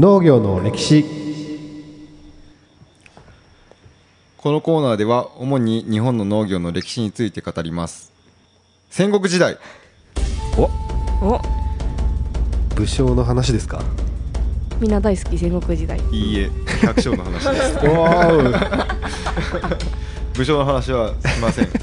農業の歴史。 このコーナーでは主に日本の農業の歴史について語ります。戦国時代。 お、 武将の話ですか？ みんな大好き戦国時代。 いいえ、百姓の話です武将の話はしません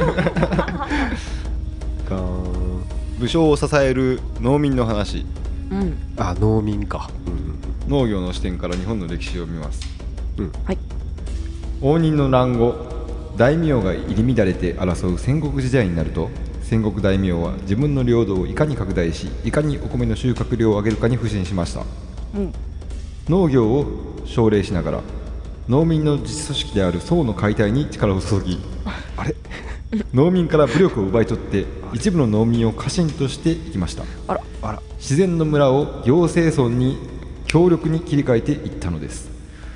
武将を支える農民の話。 あ、農民か、 農業の視点から日本の歴史を見ます。 はい。 応仁の乱後、大名が入り乱れて争う戦国時代になると、戦国大名は自分の領土をいかに拡大し、いかにお米の収穫量を上げるかに腐心しました。農業を奨励しながら農民の自治組織である宋の解体に力を注ぎ農民から武力を奪い取って一部の農民を家臣としていきました。自然の村を行政村に強力に切り替えていったのです。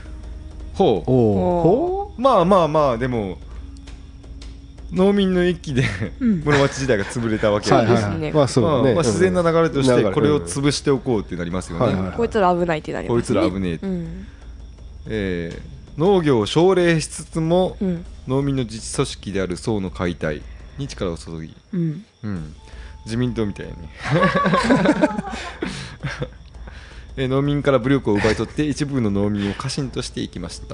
まあでも農民の一揆で室町時代が潰れたわけですね。自然な流れとしてこれを潰しておこうってなりますよね。 こいつら危ないってなりますね。 こいつら危ねえ、農業を奨励しつつも、農民の自治組織である宋の解体に力を注ぎ、自民党みたいに農民から武力を奪い取って一部の農民を家臣としていきました。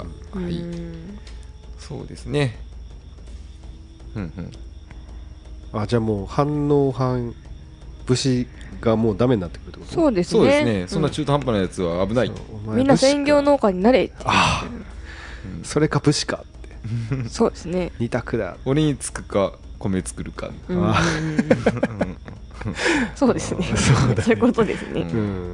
そうですね。 じゃあもう反農反武士がもうダメになってくるってこと？ そうですね。 そんな中途半端なやつは危ない。 みんな専業農家になれって。 それか武士かって。 そうですね。 二択だ。 俺につくか米作るか。 そうですね。そういうことですね。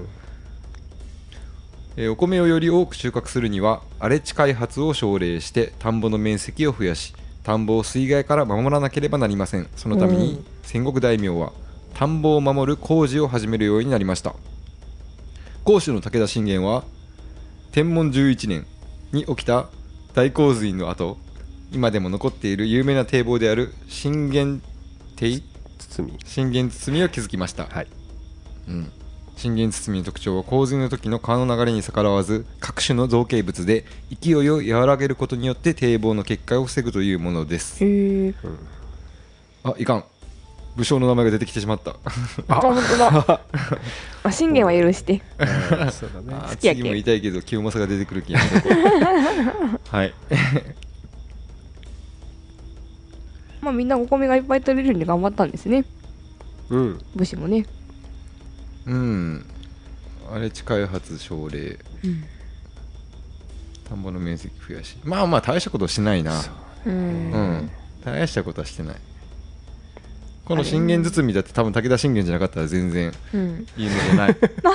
お米をより多く収穫するには荒れ地開発を奨励して田んぼの面積を増やし、田んぼを水害から守らなければなりません。そのために戦国大名は田んぼを守る工事を始めるようになりました。甲州の武田信玄は天文11年に起きた大洪水の後、今でも残っている有名な堤防である信玄堤を築きました。信玄堤の特徴は洪水の時の川の流れに逆らわず各種の造形物で勢いを和らげることによって堤防の決壊を防ぐというものです。いかん、武将の名前が出てきてしまった。 本当だ。信玄は許して。 次も言いたいけど清正が出てくる気がする。はいみんなお米がいっぱい取れるように頑張ったんですね。武士もね。 荒れ地開発奨励、田んぼの面積増やし、大したことしないな。大したことはしてない。この信玄堤だって多分武田信玄じゃなかったら全然有名じゃない。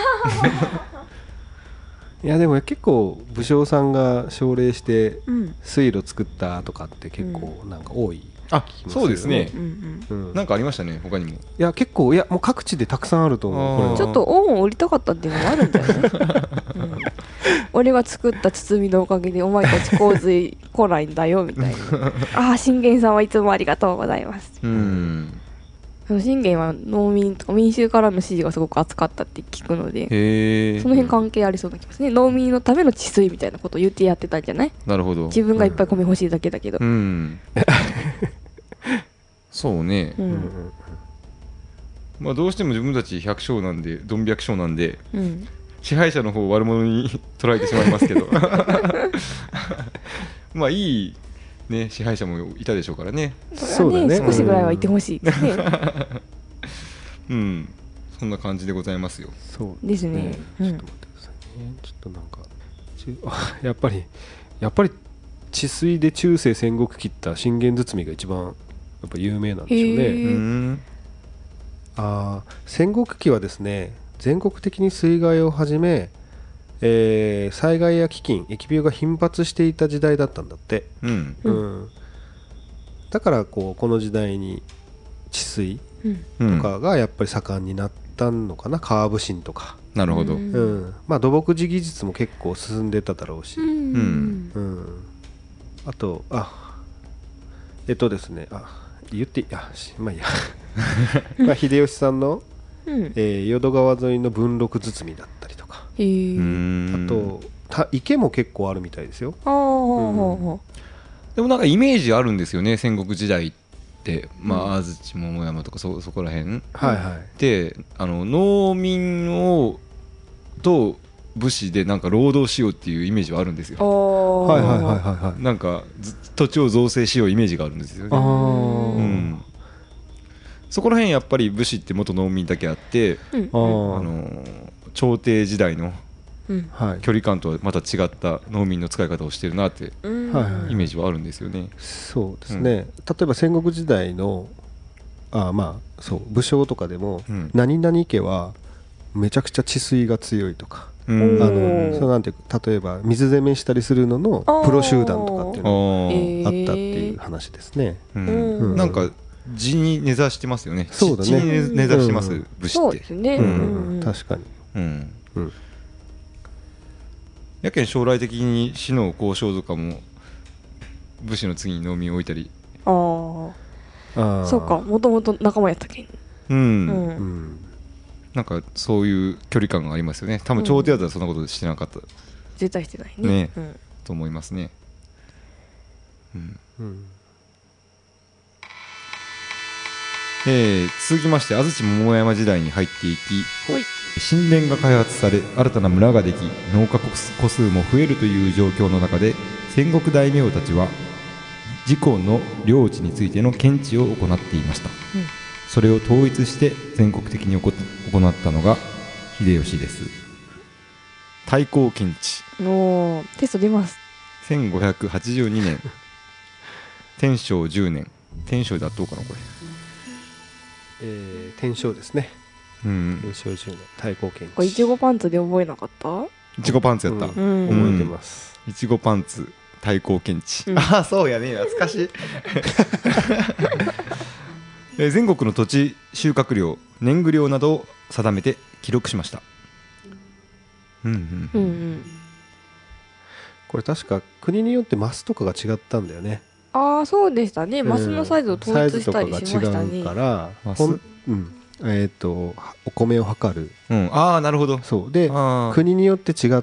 いやでも結構武将さんが奨励して水路作ったとかって結構なんか多い。 そうですね。なんかありましたね、他にも。 いや結構、もう各地でたくさんあると思う。 ちょっと恩を売りたかったっていうのもあるんだよね。俺が作った包みのおかげでお前たち洪水来ないんだよみたいな。信玄さんはいつもありがとうございます。信玄は農民とか民衆からの支持がすごく厚かったって聞くので、その辺関係ありそうな気がしますね。農民のための治水みたいなことを言ってやってたんじゃない？ なるほど。 自分がいっぱい米欲しいだけだけど。 そうね。どうしても自分たち百姓なんで、ドン百姓なんで、支配者の方を悪者に捉えてしまいますけどいいね、支配者もいたでしょうからね。 そうだね。少しぐらいはいてほしいですね。 そんな感じでございますよ。 そうですね。 ちょっと待ってくださいね。ちょっとなんかやっぱり治水で中世戦国期った信玄堤が一番やっぱ有名なんでしょうね。戦国期はですね、全国的に水害をはじめ、災害や飢饉、疫病が頻発していた時代だったんだって。だからこの時代に治水とかがやっぱり盛んになったのかな。川武神とか。 なるほど。 土木事技術も結構進んでただろうし、あとですね、言っていいや、秀吉さんの淀川沿いの文禄堤だったりとか、 へえ。 あと池も結構あるみたいですよ。 ああ、 でもなんかイメージあるんですよね、戦国時代って。安土桃山とかそこら辺はいはい。 で農民と武士でなんか労働しようっていうイメージはあるんですよ。 はいはいはいはいはい。 なんか土地を造成しようイメージがあるんですよね。そこら辺やっぱり武士って元農民だけあって、朝廷時代の距離感とはまた違った農民の使い方をしてるなってイメージはあるんですよね。 そうですね、例えば戦国時代のそう武将とかでも、何々家はめちゃくちゃ治水が強いとか、そうなんていう例えば水攻めしたりするののプロ集団とかっていうのがあったっていう話ですね。 なんか地に根ざしてますよね。 そうだね、 地に根ざしてます、武士って。 そうですね、 確かに。 やけん将来的に死の交渉とかも武士の次に農民を置いたり。 そうか、もともと仲間やったっけ。 なんかそういう距離感がありますよね。多分朝廷だったらそんなことしてなかった、 絶対してないねと思いますね。続きまして安土桃山時代に入っていき、神殿が開発され新たな村ができ農家戸数も増えるという状況の中で、戦国大名たちは自己の領地についての検地を行っていました。それを統一して全国的に行ったのが秀吉です。対抗検地。 テスト出ます。 1582年天正10年。天正であっとうかなこれ。 天正ですね。天正10年対抗検地。 これいちごパンツで覚えなかった？ いちごパンツやった、 覚えてます。 いちごパンツ対抗検地、そうやね、懐かしい全国の土地収穫量年貢量などを定めて記録しました。 これ確か国によってマスとかが違ったんだよね。 そうでしたね。マスのサイズを統一したりしましたね。 サイズとかが違うからお米を測る。 なるほど。 そうで国によって違って、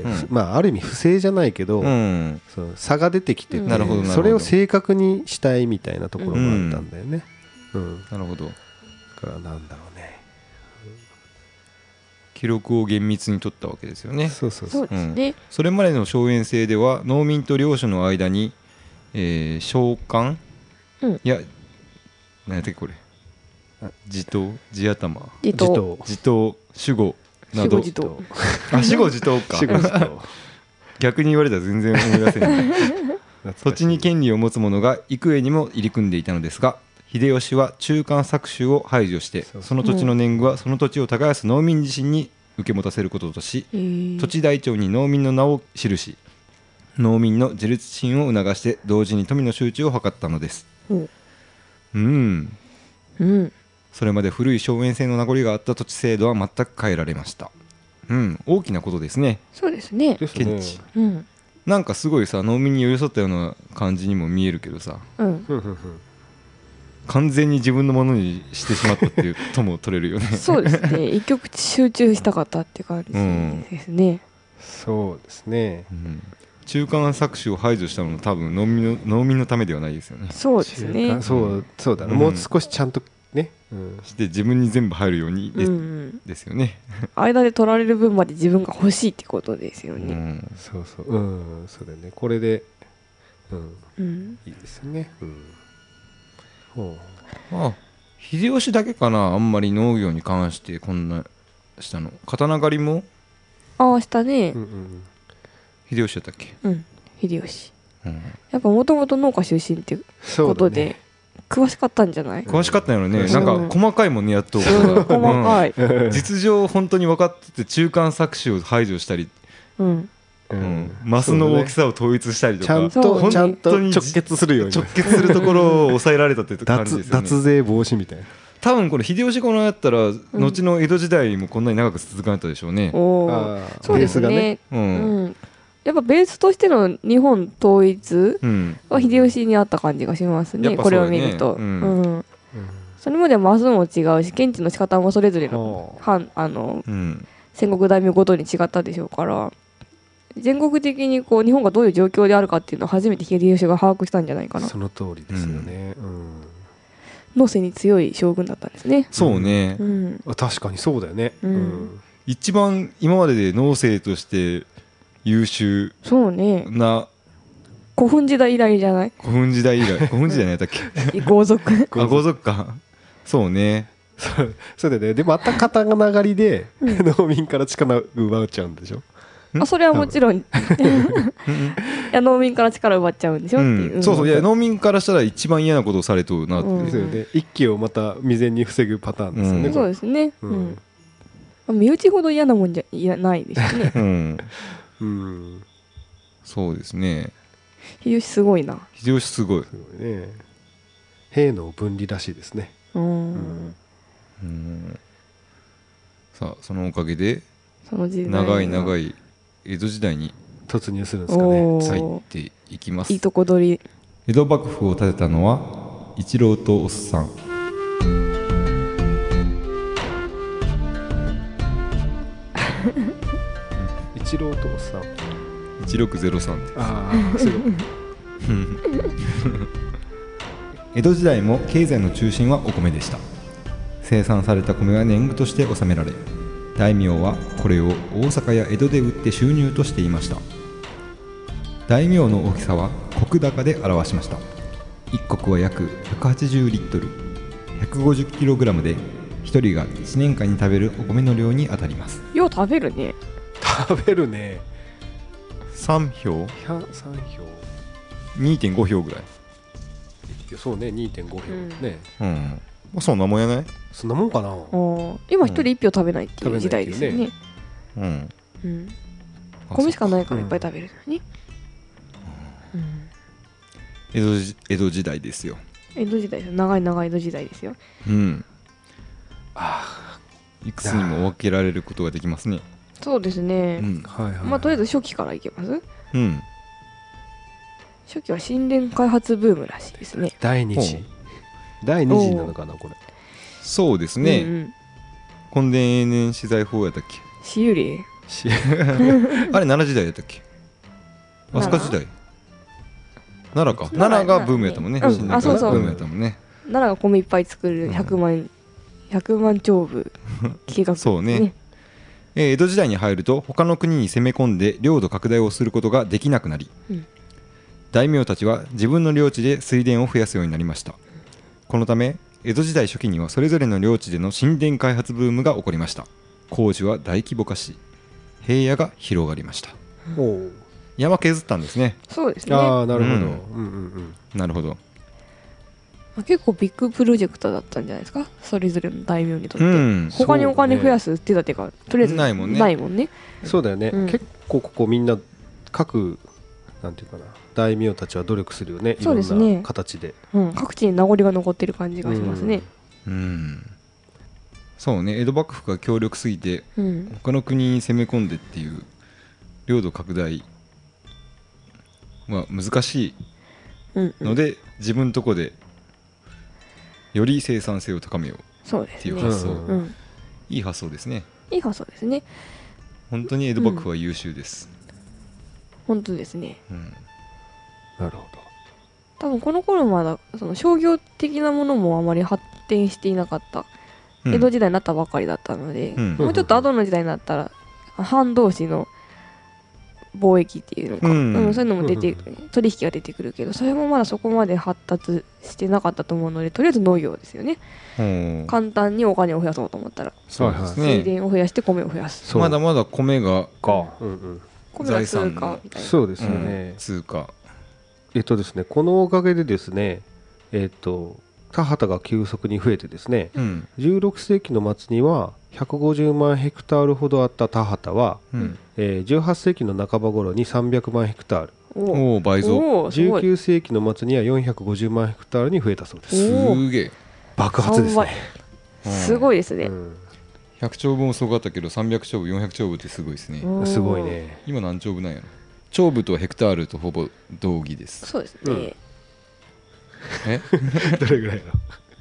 ある意味不正じゃないけど、差が出てきてて、それを正確にしたいみたいなところもあったんだよね。 なるほど。だからなんだろうね、 記録を厳密に取ったわけですよね。 そうですね。 それまでの荘園制では農民と領主の間に召喚、何やったっけこれ、地頭、地頭、 地頭、 守護など、守護地頭か逆に言われたら全然思い出せない土地に権利を持つ者が幾重にも入り組んでいたのですが、秀吉は中間搾取を排除してその土地の年貢はその土地を耕す農民自身に受け持たせることとし、土地台帳に農民の名を記し農民の自立心を促して同時に富の集中を図ったのです。それまで古い荘園制の名残があった土地制度は全く変えられました。大きなことですね。 そうですね。 検地、なんかすごいさ農民に寄り添ったような感じにも見えるけどさ、完全に自分のものにしてしまったっていうとも取れるよねそうですね。一極集中したかったって感じですね。 そうですね。 中間搾取を排除したのも多分農民のためではないですよね。 そうですね。 そうだね。もう少しちゃんとね、 して自分に全部入るようにですよね。 間で取られる分まで自分が欲しいってことですよね。 そうだね。これでいいですね。 秀吉だけかな、あんまり農業に関してこんなしたの。刀狩りもしたね。 秀吉だったっけ。 秀吉、やっぱもともと農家出身っていうことで詳しかったんじゃない？ 詳しかったよね。なんか細かいもんね、やっと細かい実情本当に分かってて中間搾取を排除したり、マスの大きさを統一したりとか、 ちゃんと直結するように、 直結するところを抑えられたって感じですよね。 脱税防止みたいな。 多分これ秀吉このやったら後の江戸時代もこんなに長く続かなかったでしょうね。 そうですね。やっぱベースとしての日本統一は秀吉にあった感じがしますね。これを見ると、それまでマスも違うし検地の仕方もそれぞれの戦国大名ごとに違ったでしょうから、全国的にこう日本がどういう状況であるかっていうのを初めて秀吉が把握したんじゃないかな。 その通りですよね、 能勢に強い将軍だったんですね。 そうね、 確かにそうだよね、 一番今までで農政として優秀そうね、 な古墳時代以来じゃない？ 古墳時代以来、古墳時代何やったっけ豪族あ、豪族か。そうね。 そうだよね。でまた肩が流りで、農民から力奪っちゃうんでしょ。 あ、それはもちろんいや農民から力奪っちゃうんでしょっていう、 そうそう、いや農民からしたら一番嫌なことをされとるなって、 ですよね。一揆をまた未然に防ぐパターンですよね、 そうですね、身内ほど嫌なもんじゃないですねそうですね。 秀吉すごいな。 秀吉すごい、 ね、兵の分離らしいですね。 さあそのおかげでその時代長い長い江戸時代に突入するんですかね。 入っていきます。 いいとこ取り。 江戸幕府を建てたのは一郎とおっさん。 一郎とおっさん。 1603。 ああ、すごい。 江戸時代も経済の中心はお米でした。生産された米は年貢として納められ、大名はこれを大阪や江戸で売って収入としていました。大名の大きさは石高で表しました。1石は約180リットル 150kg で1人が1年間に食べるお米の量にあたります。 よう食べるね。 食べるね。 3票 3票 2.5 票ぐらい。 そうね、 2.5 票ね。 そんなもんやない？ そんなもんかな。 今一人1票食べないっていう時代ですよね。米しかないからいっぱい食べるのに。 江戸時代ですよ。 江戸時代ですよ。長い長い江戸時代ですよ。 いくつにも分けられることができますね。 そうですね。まあとりあえず初期からいけます？初期は神殿開発ブームらしいですね。 第二次なのかなこれ。 そうですね。墾田永年資材法やったっけ？ 私有利あれ奈良時代やったっけ？飛鳥時代。奈良か。奈良がブームやったもんね。 あ、そうそう。 ブームやったもんね。 奈良が米いっぱい作る100万丁部計画。 そうね。江戸時代に入ると他の国に攻め込んで領土拡大をすることができなくなり、大名たちは自分の領地で水田を増やすようになりました。このため江戸時代初期にはそれぞれの領地での神殿開発ブームが起こりました。工事は大規模化し平野が広がりました。山削ったんですね。 そうですね。 ああ、なるほど。 なるほど。 結構ビッグプロジェクトだったんじゃないですか、それぞれの大名にとって。他にお金増やす手立てがとりあえずないもんね。 そうだよね。結構ここみんな各なんていうかな、大名たちは努力するよね。いろんな形で。 各地に名残が残ってる感じがしますね。 そうね。江戸幕府が強力すぎて他の国に攻め込んでっていう領土拡大は難しいので、自分のとこでより生産性を高めようっていう発想。いい発想ですね。 いい発想ですね。 本当に江戸幕府は優秀です。 本当ですね。 なるほど。 多分この頃まだその商業的なものもあまり発展していなかった江戸時代になったばかりだったので、もうちょっと後の時代になったら藩同士の貿易っていうのか、そういうのも出て取引が出てくるけど、それもまだそこまで発達してなかったと思うので、とりあえず農業ですよね。簡単にお金を増やそうと思ったら水田を増やして米を増やす。 まだまだ米が米が通貨みたいな。 そうですよね。 通貨。 ですね、このおかげでですね、田畑が急速に増えてですね、16世紀の末には150万ヘクタールほどあった田畑は、18世紀の半ば頃に300万ヘクタール。 お倍増。 19世紀の末には450万ヘクタールに増えたそうです。 すげえ。 爆発ですね。 すごいですね。 100兆部もすごかったけど300兆部400兆部ってすごいですね。 すごいね。 今何兆部なんやろ。兆部とヘクタールとほぼ同義です。 そうですね。 どれぐらいの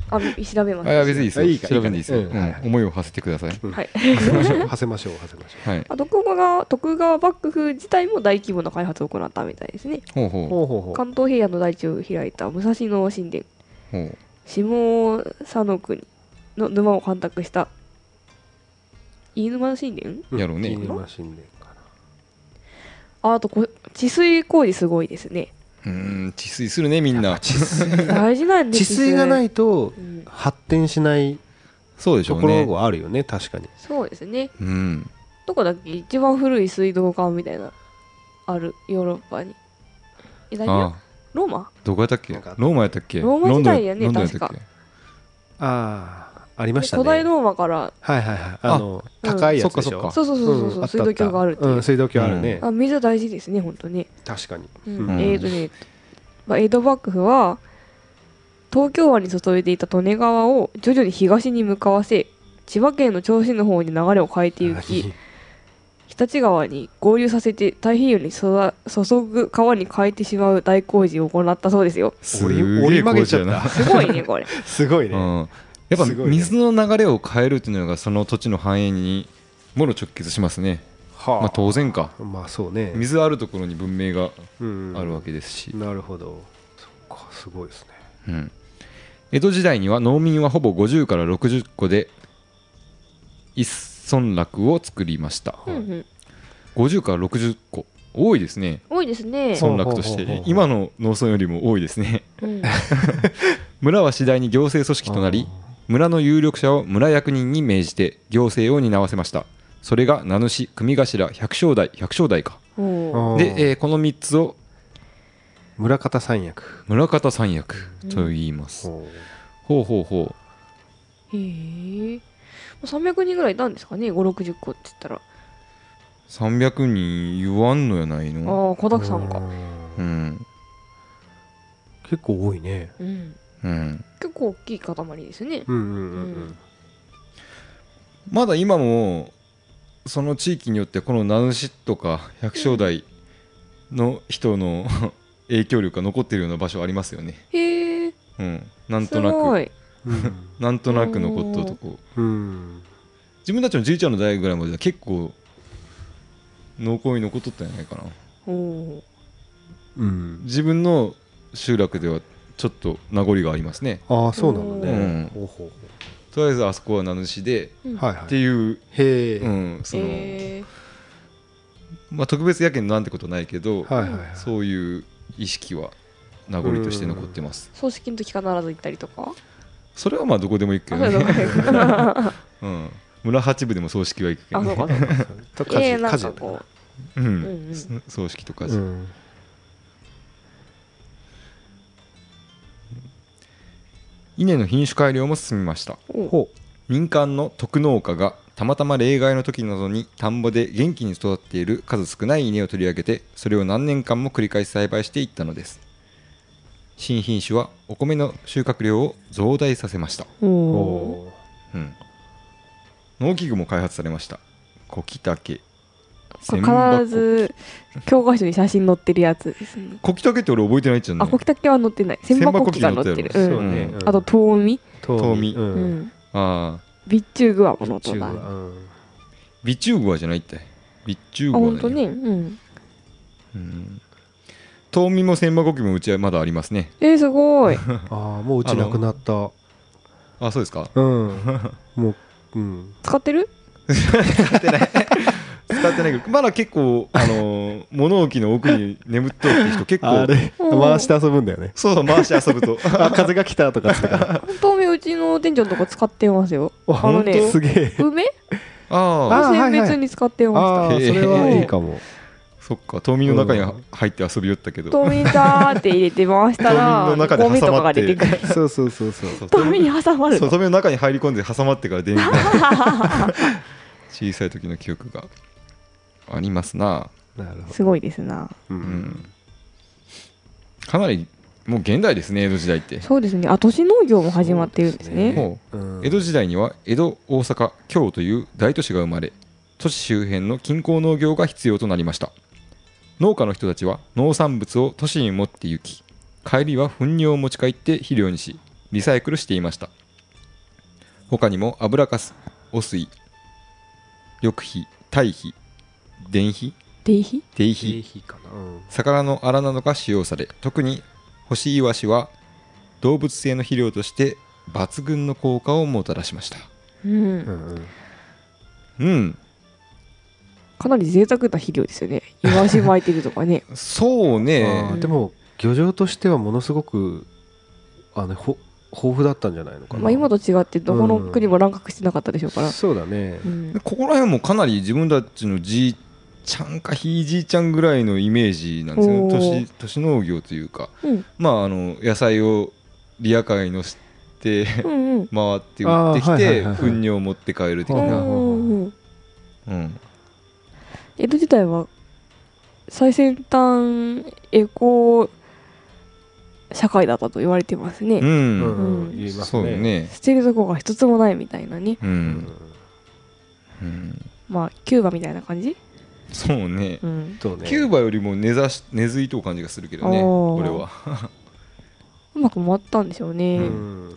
調べます。 いや別にいいですよ。 いいか調べんでいいですよ。 うんはい思いを馳せてください。 はい。 馳せましょう。 はい。 徳川幕府自体も大規模な開発を行ったみたいですね。 ほうほほうほうほう。 関東平野の大地を開いた武蔵野神殿、 う。ほう。 下佐野国の沼を干拓した飯沼神殿。 やろうね。 飯沼神殿かあと治水工事すごいですね。 治水するねみんな。 治水大事なんです。 治水がないとうん発展しないそうでしょところうね。 があるよね、確かに。 そうですね。 うん。 どこだっけ、一番古い水道管みたいなあるヨーロッパに。イタリア？ あ、 ローマ？ どこやったっけ？ なんかローマやったっけ？ ローマ時代やねロンドンやったっけ？ あありましたね。 古代ローマからはいうん高いやつでしょ。 そっかそう、 あった水道橋があるっていう。 水道橋あるね。 水大事ですね、本当ね。 確かに。 うん江戸幕府は東京湾に注いでいた利根川を徐々に東に向かわせ、千葉県の銚子の方に流れを変えていき、日立川に合流させて太平洋に注ぐ川に変えてしまう大工事を行ったそうですよ。 すげえ折り曲げちゃっ工事やな。 た。 すごいねこれ。 すごいね。 やっぱすごいね水の流れを変えるっていうのがその土地の繁栄にもろ直結しますね。 はまあ当然か。 まあそうね。 水あるところに文明がああるわけですし。 なるほど。そっか、すごいですね。 うん。江戸時代には農民はほぼ50から60戸で一村落を作りました。 うんうん、 50から60戸多いですね。 多いですね。 村落としほうほうほうほうて今の農村よりも多いですね。 うん村は次第に行政組織となり、村の有力者を村役人に命じて行政を担わせました。それが名主、組頭、百姓代か。で、この3つを村方三役。 村方三役と言います。ほうほうほう。 へえ。300人ぐらいいたんですかね、5、60個って言ったら。 300人言わんのやないの。 ああ、子だくさんか。 うん。 結構多いね。 うん。 結構大きい塊ですね。 まだ今もその地域によってこの名主とか百姓代の人の影響力が残っているような場所ありますよね。 へえ。 うん。なんとなくすごい。 なんとなく残ったとこ。自分たちのじいちゃんの代ぐらいまでは結構農耕に残っとったんじゃないかな。自分の集落ではちょっと名残がありますね。 ああ、そうなのね。 とりあえずあそこは名主でっていうまあ特別やけんなんてことないけど、そういう意識は名残として残ってます。 葬式の時必ず行ったりとか。 それはまあどこでも行くけどね。村八部でも葬式は行くけどね。 あ、そうかそうか。 火事こう。葬式とかじ。稲の品種改良も進みました。民間の特農家がたまたま例外の時などに田んぼで元気に育っている数少ない稲を取り上げて、それを何年間も繰り返し栽培していったのです。新品種はお米の収穫量を増大させました。農機具も開発されました。小木竹、 必ず教科書に写真載ってるやつですね。 小木竹って俺覚えてないっちゃうね。 あ、小木竹は載ってない。千葉小木が載ってる。あと遠見。 ああ。 備中具合も載ってる。 備中具合じゃないって。備中具合。 本当ね。 遠見も千葉小木もうちはまだありますね。 すごい。 ああ、もううちなくなった。 あ、そうですか。 もう使ってる？ 使ってない。使ってないけど、まだ結構物置の奥に眠っとるって人結構あれ回して遊ぶんだよね。 そう、回して遊ぶと風が来たとかってから遠見うちの店長のとこ使ってますよ。 すげえ。 梅？ ああ、選別に使ってました。それはいいかも。 そっか、冬眠の中に入って遊びよったけど、 冬眠だーって入れて回したらゴミとかが出てくる。 そう冬眠に挟まるの。 冬眠の中に入り込んで挟まってから出る小さい時の記憶がありますな。 すごいですな。 かなりもう現代ですね、江戸時代って。 そうですね。都市農業も始まっているんですね。 江戸時代には江戸、大阪、京という大都市が生まれ、都市周辺の近郊農業が必要となりました。農家の人たちは農産物を都市に持って行き、帰りは糞尿を持ち帰って肥料にし、 リサイクルしていました。他にも油かす、汚水、緑肥、堆肥、電肥、 定肥低肥、 かな、 魚のアラなどが使用され、特に干しイワシは動物性の肥料として抜群の効果をもたらしました。 かなり贅沢な肥料ですよね。イワシ巻いてるとかね。 そうね。 でも漁場としてはものすごく豊富だったんじゃないのかな。 まあ今と違ってどこの国も乱獲してなかったでしょうから。 そうだね、 ここら辺もかなり自分たちのじいちゃんかひいじいちゃんぐらいのイメージなんですよね。都市農業というか、まあ野菜をリヤカーに乗せて回って売ってきて糞尿を持って帰る的な。 江戸時代は最先端エコ社会だったと言われてますね。 言いますね。 捨てるとこが一つもないみたいなね。まあキューバみたいな感じ。 そうね。キューバよりも根付いとう感じがするけどね、これは。 うまく回ったんでしょうね。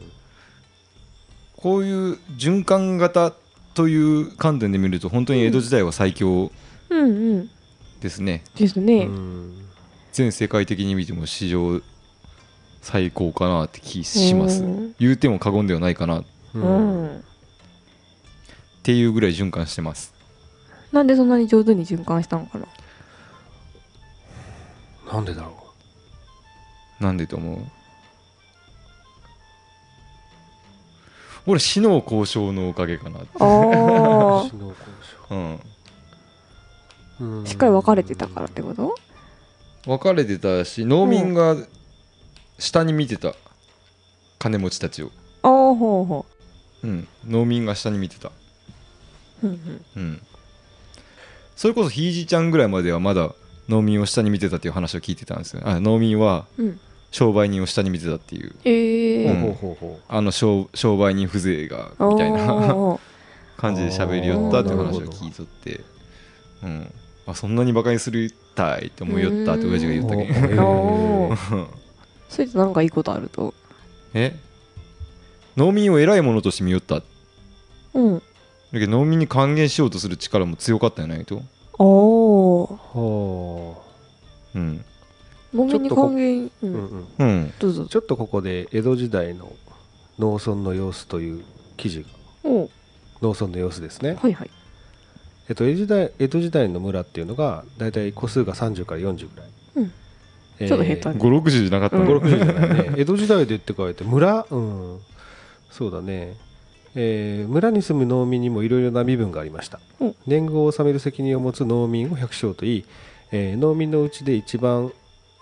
こういう循環型という観点で見ると本当に江戸時代は最強ですね。 ですね。 全世界的に見ても史上最高かなって気します。言うても過言ではないかなっていうぐらい循環してます。 なんでそんなに上手に循環したのかな。 なんでだろう。なんでと思う。俺死の交渉のおかげかなって。死の交渉。しっかり分かれてたからってこと？ 分かれてたし、農民が下に見てた、金持ちたちを。農民が下に見てた。それこそひいじちゃんぐらいまではまだ農民を下に見てたっていう話を聞いてたんですよ。農民は商売人を下に見てたっていう、商売人風情がみたいな感じで喋りよったっていう話を聞いとって、そんなにバカにするたいって思いよったって親父が言ったけどそれってなんかいいことあると？ 農民を偉いものとして見よった。だけど農民に還元しようとする力も強かったんじゃないと。 農民に還元、 どうぞ。ちょっとここで江戸時代の農村の様子という記事が、農村の様子ですね。江戸時代の村っていうのがだいたい戸数が30から40ぐらい。 ちょっと減ったね。 5、60じゃなかった。 5、60じゃないね。江戸時代でって書いて村、そうだね。村に住む農民にもいろいろな身分がありました。年貢を納める責任を持つ農民を百姓といい、農民のうちで一番、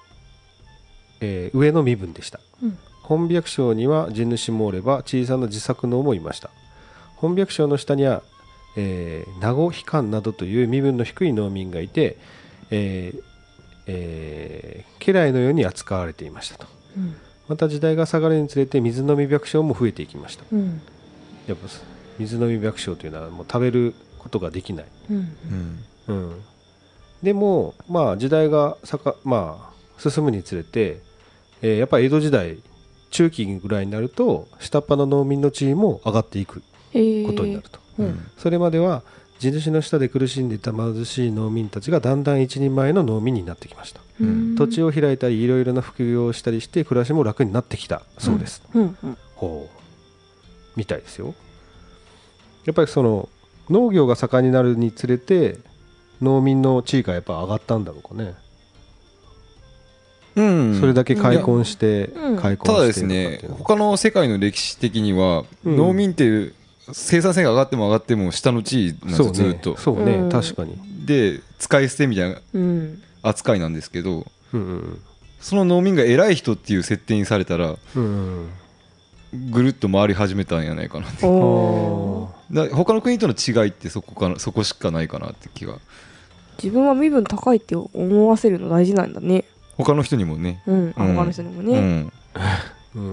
上の身分でした。本百姓には地主もおれば小さな自作農もいました。本百姓の下には名護悲観などという身分の低い農民がいて、家来のように扱われていましたと。また時代が下がるにつれて水飲み百姓も増えていきました。やっぱ水飲み百姓というのはもう食べることができない。でもまあ時代が進むにつれて、やっぱり江戸時代中期ぐらいになると下っ端の農民の地位も上がっていくことになると。それまでは地主の下で苦しんでいた貧しい農民たちがだんだん一人前の農民になってきました。土地を開いたりいろいろな副業をしたりして暮らしも楽になってきたそうです。みたいですよ。やっぱりその農業が盛んになるにつれて農民の地位がやっぱ上がったんだろうかね。それだけ開墾してただですね、他の世界の歴史的には農民って生産性が上がっても上がっても下の地位なんですよ、ずっと。 そうね、確かに。 で使い捨てみたいな扱いなんですけど、その農民が偉い人っていう設定にされたらぐるっと回り始めたんやないかなって。他の国との違いってそこしかないかなって気が。 自分は身分高いって思わせるの大事なんだね。 他の人にもね。 他の人にもね。 なるほ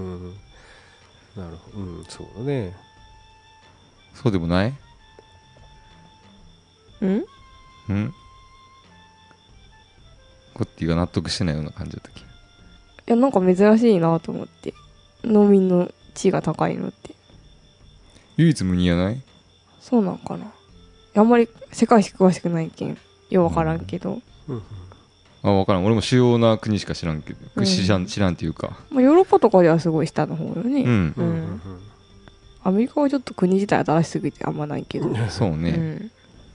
ど。そうだね。 そうでもない？コッティが納得してないような感じだったっけ。 いや、なんか珍しいなと思って、農民の地位が高いのって。 唯一無二やない？ そうなんかな。あんまり世界史詳しくないけんようわからんけど、 分からん。俺も主要な国しか知らんけど、知らんっていうか、 まあ、ヨーロッパとかではすごい下の方よね。 うんアメリカはちょっと国自体新しすぎてあんまないけどそうね、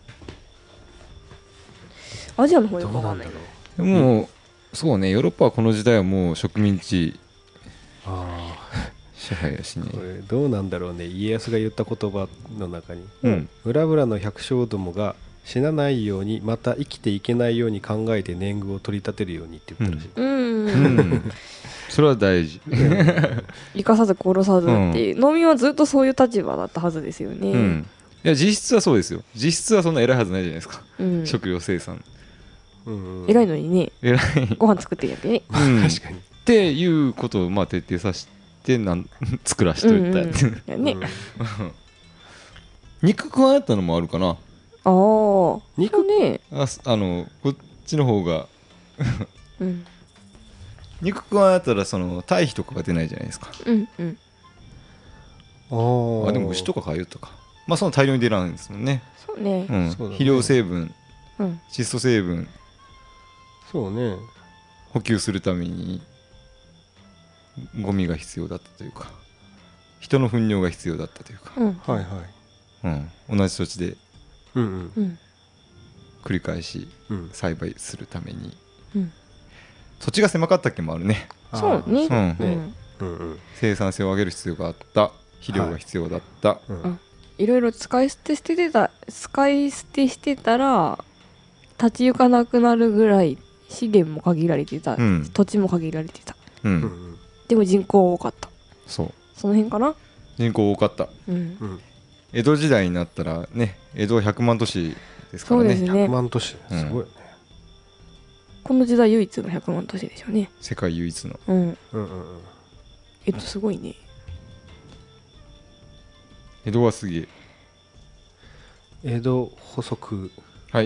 アジアの方よくわかんないね。 でもそうね、ヨーロッパはこの時代はもう植民地支配やしね。 これどうなんだろうね。家康が言った言葉の中に、 うん村々の百姓どもが死なないように、また生きていけないように考えて年貢を取り立てるようにって言ったらしい。 それは大事。 生かさず殺さずっていう、農民はずっとそういう立場だったはずですよね。 いや実質はそうですよ。実質はそんな偉いはずないじゃないですか、食料生産。 偉いのにね、 偉いご飯作ってるやけね。 確かにっていうことをまあ徹底させて作らしといたってね。 肉加えたのもあるかな。 肉ね。 こっちの方が肉加えたらその堆肥とかが出ないじゃないですか。 でも牛とか飼うとか、まあその大量に出ないんですもんね。 そうね。 肥料成分、窒素成分、 そうね、 補給するためにゴミが必要だったというか、人の糞尿が必要だったというか、同じ土地で繰り返し栽培するために、土地が狭かったっけもあるね。 そうね。 生産性を上げる必要があった、肥料が必要だった、 いろいろ使い捨てしてたら立ち行かなくなるぐらい資源も限られてた、土地も限られてた、でも人口多かった。その辺かな。 人口多かった、江戸時代になったらね、江戸100万都市ですからね。 そうですね、 100万都市、すごいよね。 この時代唯一の100万都市でしょうね。 世界唯一の。 すごいね。 江戸はすげえ。 江戸補足。 はい。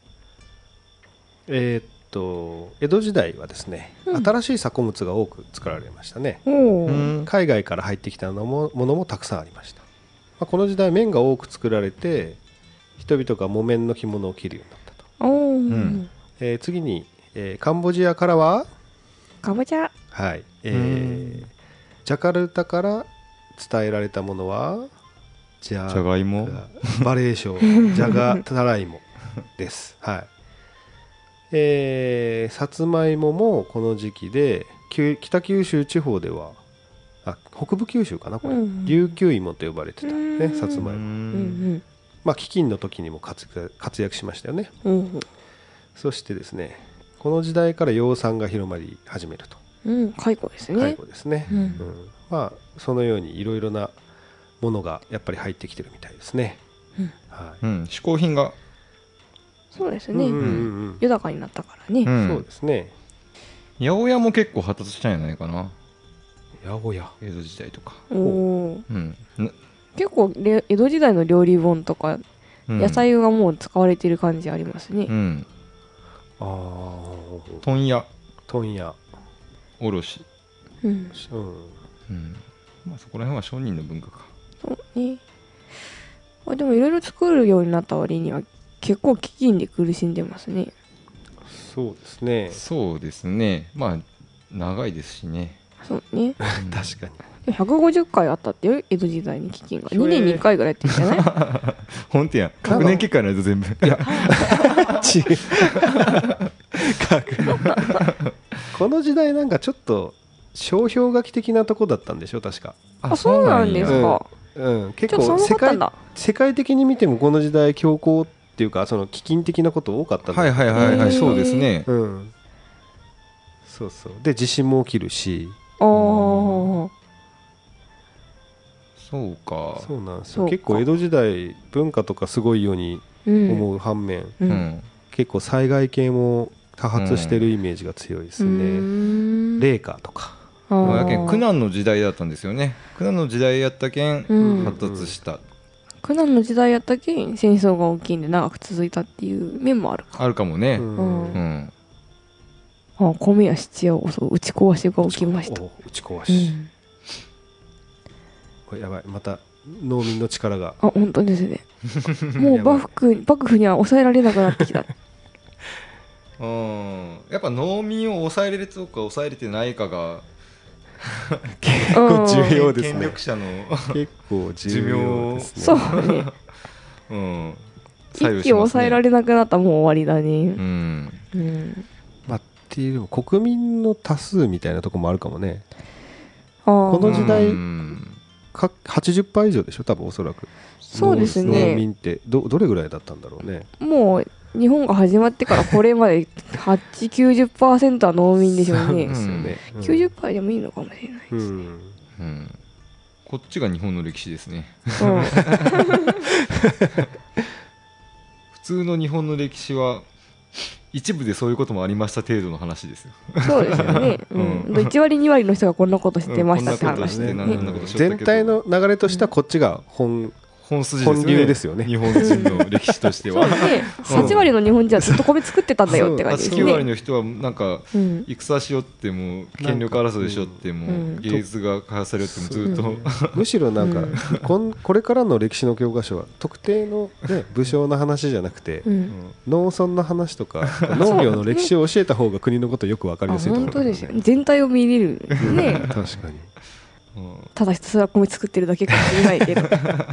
江戸時代はですね、新しい作物が多く作られましたね。海外から入ってきたものもたくさんありました。この時代綿が多く作られて、人々が木綿の着物を着るようになったと。次に、カンボジアからはカンボジア、 はい、ジャカルタから伝えられたものはじゃがいも、バレーション、じゃがたらいもです。はい。さつまいももこの時期で、北九州地方では、北部九州かな、これ、琉球芋と呼ばれてたね、さつまいも。飢饉の時にも活躍しましたよね。そしてですね、この時代から養蚕が広まり始めると。 蚕ですね。 蚕ですね。そのようにいろいろなものがやっぱり入ってきてるみたいですね。 嗜好品が。 そうですね。豊かになったからね。 そうですね。 八百屋も結構発達したんじゃないかな。 八百屋、 江戸時代とか。 結構江戸時代の料理本とか野菜がもう使われている感じありますね。 問屋、 卸、 まあそこら辺は商人の文化か。 そうね。でもいろいろ作るようになった割には結構飢饉で苦しんでますね。 そうですね。 そうですね。まあ長いですしね。 そうね。 確かに。 150回あったってよ、江戸時代に飢饉が。2年に1回ぐらいって言ってない？ 本当やん。確年結果ないと全部。いや。 この時代なんかちょっと商標書き的なとこだったんでしょ、確か。 そうなんですか。 結構世界的に見てもこの時代恐慌っていうか、その飢饉的なこと多かったんだ。 はい、そうですね。 そうそう。で地震も起きるし。 そうか。 そうなんですよ。結構江戸時代文化とかすごいように思う反面、結構災害系も多発してるイメージが強いですね。冷夏とか。 やけん苦難の時代だったんですよね。苦難の時代やったけん発達した。 苦難の時代やったけん戦争が大きいんで長く続いたっていう面もあるか。 あるかもね。 米や質屋を打ち壊しが起きました。 打ち壊し。 これやばい、また農民の力が。 あ、本当ですね。もう幕府には抑えられなくなってきた。 やっぱ農民を抑えれるとか抑えれてないかが結構重要ですね。 権力者の結構重要ですね。 そうね。一気を抑えられなくなったらもう終わりだね。 まあっていうのも国民の多数みたいなところもあるかもね。 この時代80%以上でしょ多分おそらく。 そうですね。 農民ってどれぐらいだったんだろうね。 もう日本が始まってからこれまで80-90% は農民でしょうね。90% でもいいのかもしれないですね。 こっちが日本の歴史ですね。普通の日本の歴史は一部でそういうこともありました程度の話ですよ。 そうですよね。1割2割の人がこんなことしてましたって話ね。 全体の流れとしてはこっちが本流ですよね。 日本人の歴史としては。 8割の日本人はずっと米作ってたんだよって感じですね。 9割の人はなんか戦しよっても権力争いしよっても芸術が開発されよってもずっとむしろなんかこれからの歴史の教科書は特定の武将の話じゃなくて農村の話とか農業の歴史を教えた方が国のことよく分かりやすいと思う。 本当ですよ。全体を見れるね。 確かに。 ただひたすら米作ってるだけかもしれないけど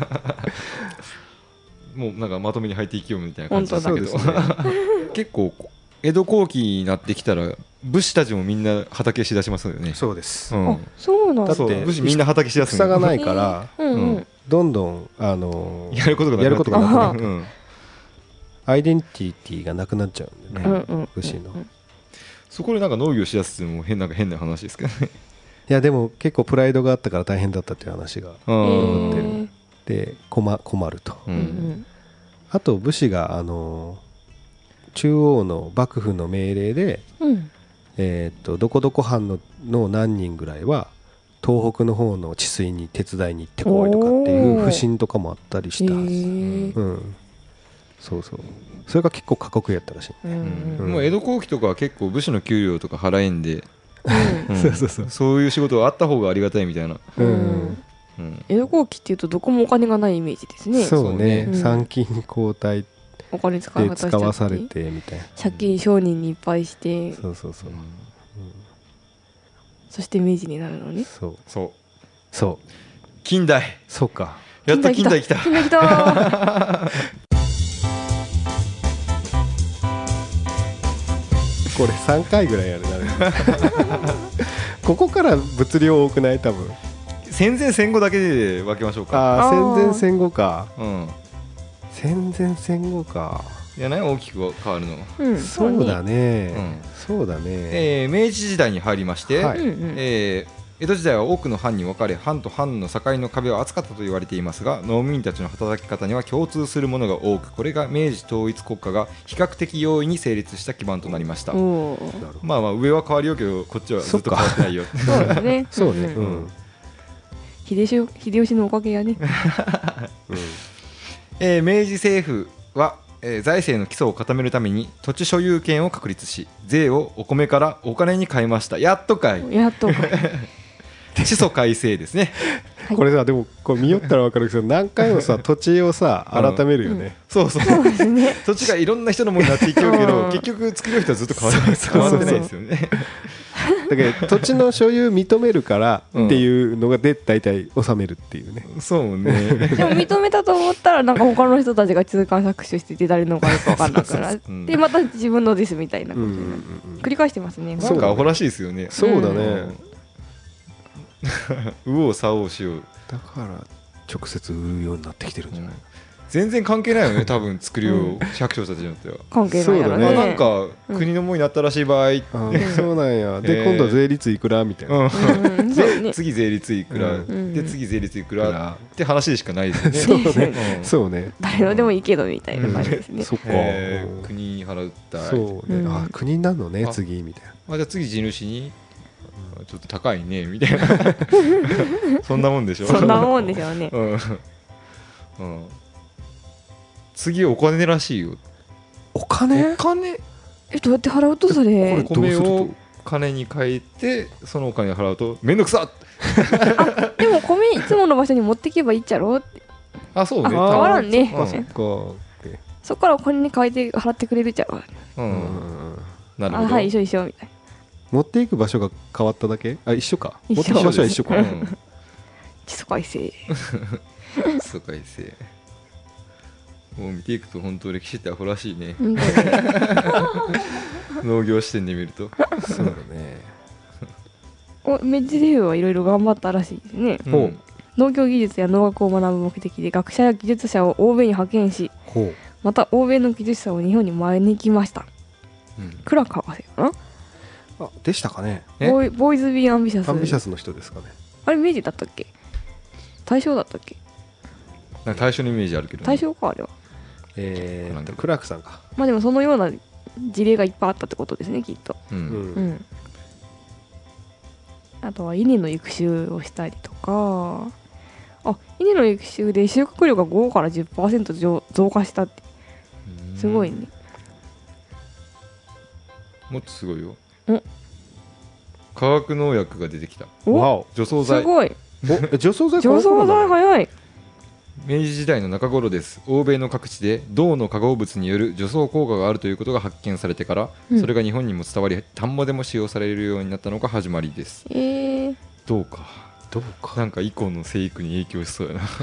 もうなんかまとめに入っていきようみたいな感じだったけど、結構江戸後期になってきたら武士たちもみんな畑しだしますよね。 そうです、 あ、そうなんだ。 だって武士みんな畑しだす草がないからどんどんやることがなくなってアイデンティティがなくなっちゃうんでね、武士の。そこでなんか農業しだすっていうのも変な話ですけどね。 いやでも結構プライドがあったから大変だったっていう話が残ってる。で困ると。あと武士が中央の幕府の命令でどこどこ藩の何人ぐらいは東北の方の治水に手伝いに行ってこいとかっていう不審とかもあったりしたはず。そうそう。それが結構過酷やったらしい。 もう江戸後期とかは結構武士の給料とか払えんでそういう仕事があった方がありがたいみたいな。 江戸後期っていうとどこもお金がないイメージですね。 そうね。参勤交代お金使わされてみたいな。 借金商人にいっぱいして。 そう。 そして明治になるのね。 そう。 近代。 そうか。 やっと近代来た。 近代来た。 これ3回ぐらいやるな。ここから物量多くない多分。 戦前戦後だけで分けましょうか。 戦前戦後か。戦前戦後か。 いやね、大きく変わるの。 そうだね。そうだね。 明治時代に入りまして、江戸時代は多くの藩に分かれ、藩と藩の境の壁は厚かったと言われていますが、農民たちの働き方には共通するものが多く、これが明治統一国家が比較的容易に成立した基盤となりました。まあ上は変わりようけどこっちはずっと変わってないよ。 そうだね。 そうね。 秀吉のおかげやね。 明治政府は財政の基礎を固めるために土地所有権を確立し、税をお米からお金に変えました。やっとかい。地租改正ですね。 これさ、でもこれ見よったら分かるけど何回もさ土地をさ改めるよね。 そう土地がいろんな人のものになっていくけど結局作る人はずっと変わってないですよね。 だけど土地の所有認めるからっていうのがで大体収めるっていうね。 そうね。 でも認めたと思ったらなんか他の人たちが中間搾取してて誰のかよく分かんなくなってまた自分のですみたいなことになって繰り返してますね。 なんかアホらしいですよね。 そうだね。 右往左往しよう。 だから直接売るようになってきてるんじゃない。 全然関係ないよね、多分作りを百姓たちによっては。 関係ないやろね。 なんか国のものになったらしい場合、 そうなんや。で今度税率いくらみたいな。 で次税率いくらで次税率いくらって話でしかないですよね。 そうね。 誰のでもいいけどみたいな感じですね。 そっか。 国に払ったい。 そうね。あ、国になるのね次みたいな。じゃあ次地主にちょっと高いねみたいな。そんなもんでしょ。 そんなもんでしょうね。 次お金らしいよ。 お金？ どうやって払うとそれ？ 米を金に変えてそのお金を払うとめんどくさっ。 でも米米いつもの場所に持ってけばいいっちゃろって。 あ、そうね。 変わらんね。 そっか。 そっからお金に変えて払ってくれるっちゃろ。 なるほど。 はい、一緒一緒みたいな。 持っていく場所が変わっただけ？あ、一緒か。 一緒。 持っていく場所は一緒か。 地租改正。 地租改正。もう見ていくと本当歴史ってアホらしいね。農業視点で見ると。 そうだね。 メジレフはいろいろ頑張ったらしいですね。農業技術や農学を学ぶ目的で学者や技術者を欧米に派遣し、また欧米の技術者を日本に招きました。クラカ博士かな。 あ、でしたかね。 ボーイズ・ビー・アンビシャス。 アンビシャスの人ですかね。 あれ明治だったっけ？大正だったっけ？ なんか大正のイメージあるけど、ね、 大正かあれは。 クラークさんか。 まあでもそのような事例がいっぱいあったってことですね、きっと。あとは稲の育種をしたりとか、稲の育種で収穫量が5から 10% 増加したって。すごいね。 もっとすごいよ。化学農薬が出てきた。 除草剤。 すごい。 除草剤早い。 明治時代の中頃です。欧米の各地で銅の化合物による除草効果があるということが発見されてから、それが日本にも伝わり、田んぼでも使用されるようになったのが始まりです。どうかなんか以降の生育に影響しそうやな。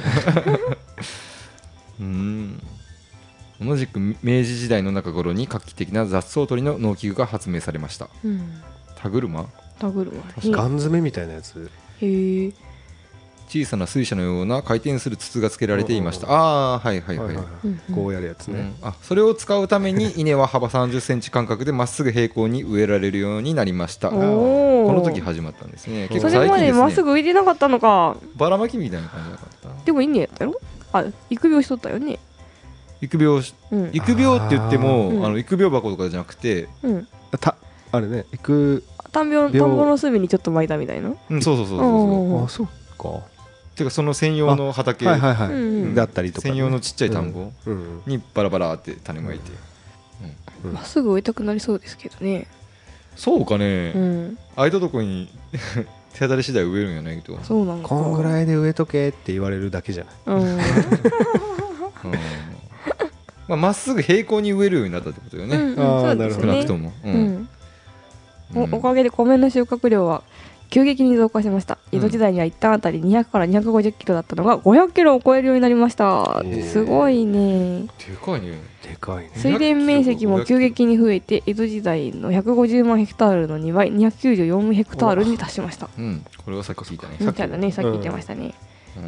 同じく明治時代の中頃に画期的な雑草取りの農機具が発明されました。田車ガン詰めみたいなやつ。 小さな水車のような回転する筒が付けられていました。はいはいはい。 こうやるやつね。 それを使うために稲は幅30センチ間隔でまっすぐ平行に植えられるようになりました。この時始まったんですね。 結構それまでまっすぐ植えてなかったのか。 ばらまきみたいな感じじゃなかった。 でも稲やったよ。育苗しとったよね。 育苗って言っても育苗箱とかじゃなくて、 あれね、 田んぼの隅にちょっと巻いたみたいな。 そう。そっか。 てかその専用の畑だったりとか、 専用のちっちゃい田んぼにバラバラって種まいて、 まっすぐ植えたくなりそうですけどね。 そうかね。空いたとこに手当たり次第植えるんやないけど、 そうなんか。 こんぐらいで植えとけって言われるだけじゃない。 まっすぐ平行に植えるようになったってことよね。少なくとも。 おかげで米の収穫量は急激に増加しました。江戸時代には一旦あたり200から250キロだったのが500キロを超えるようになりました。すごいね。 でかいね。 水田面積も急激に増えて、江戸時代の150万ヘクタールの2倍、294ヘクタールに達しました。 これはさっき聞いたね。 さっき言ってましたね。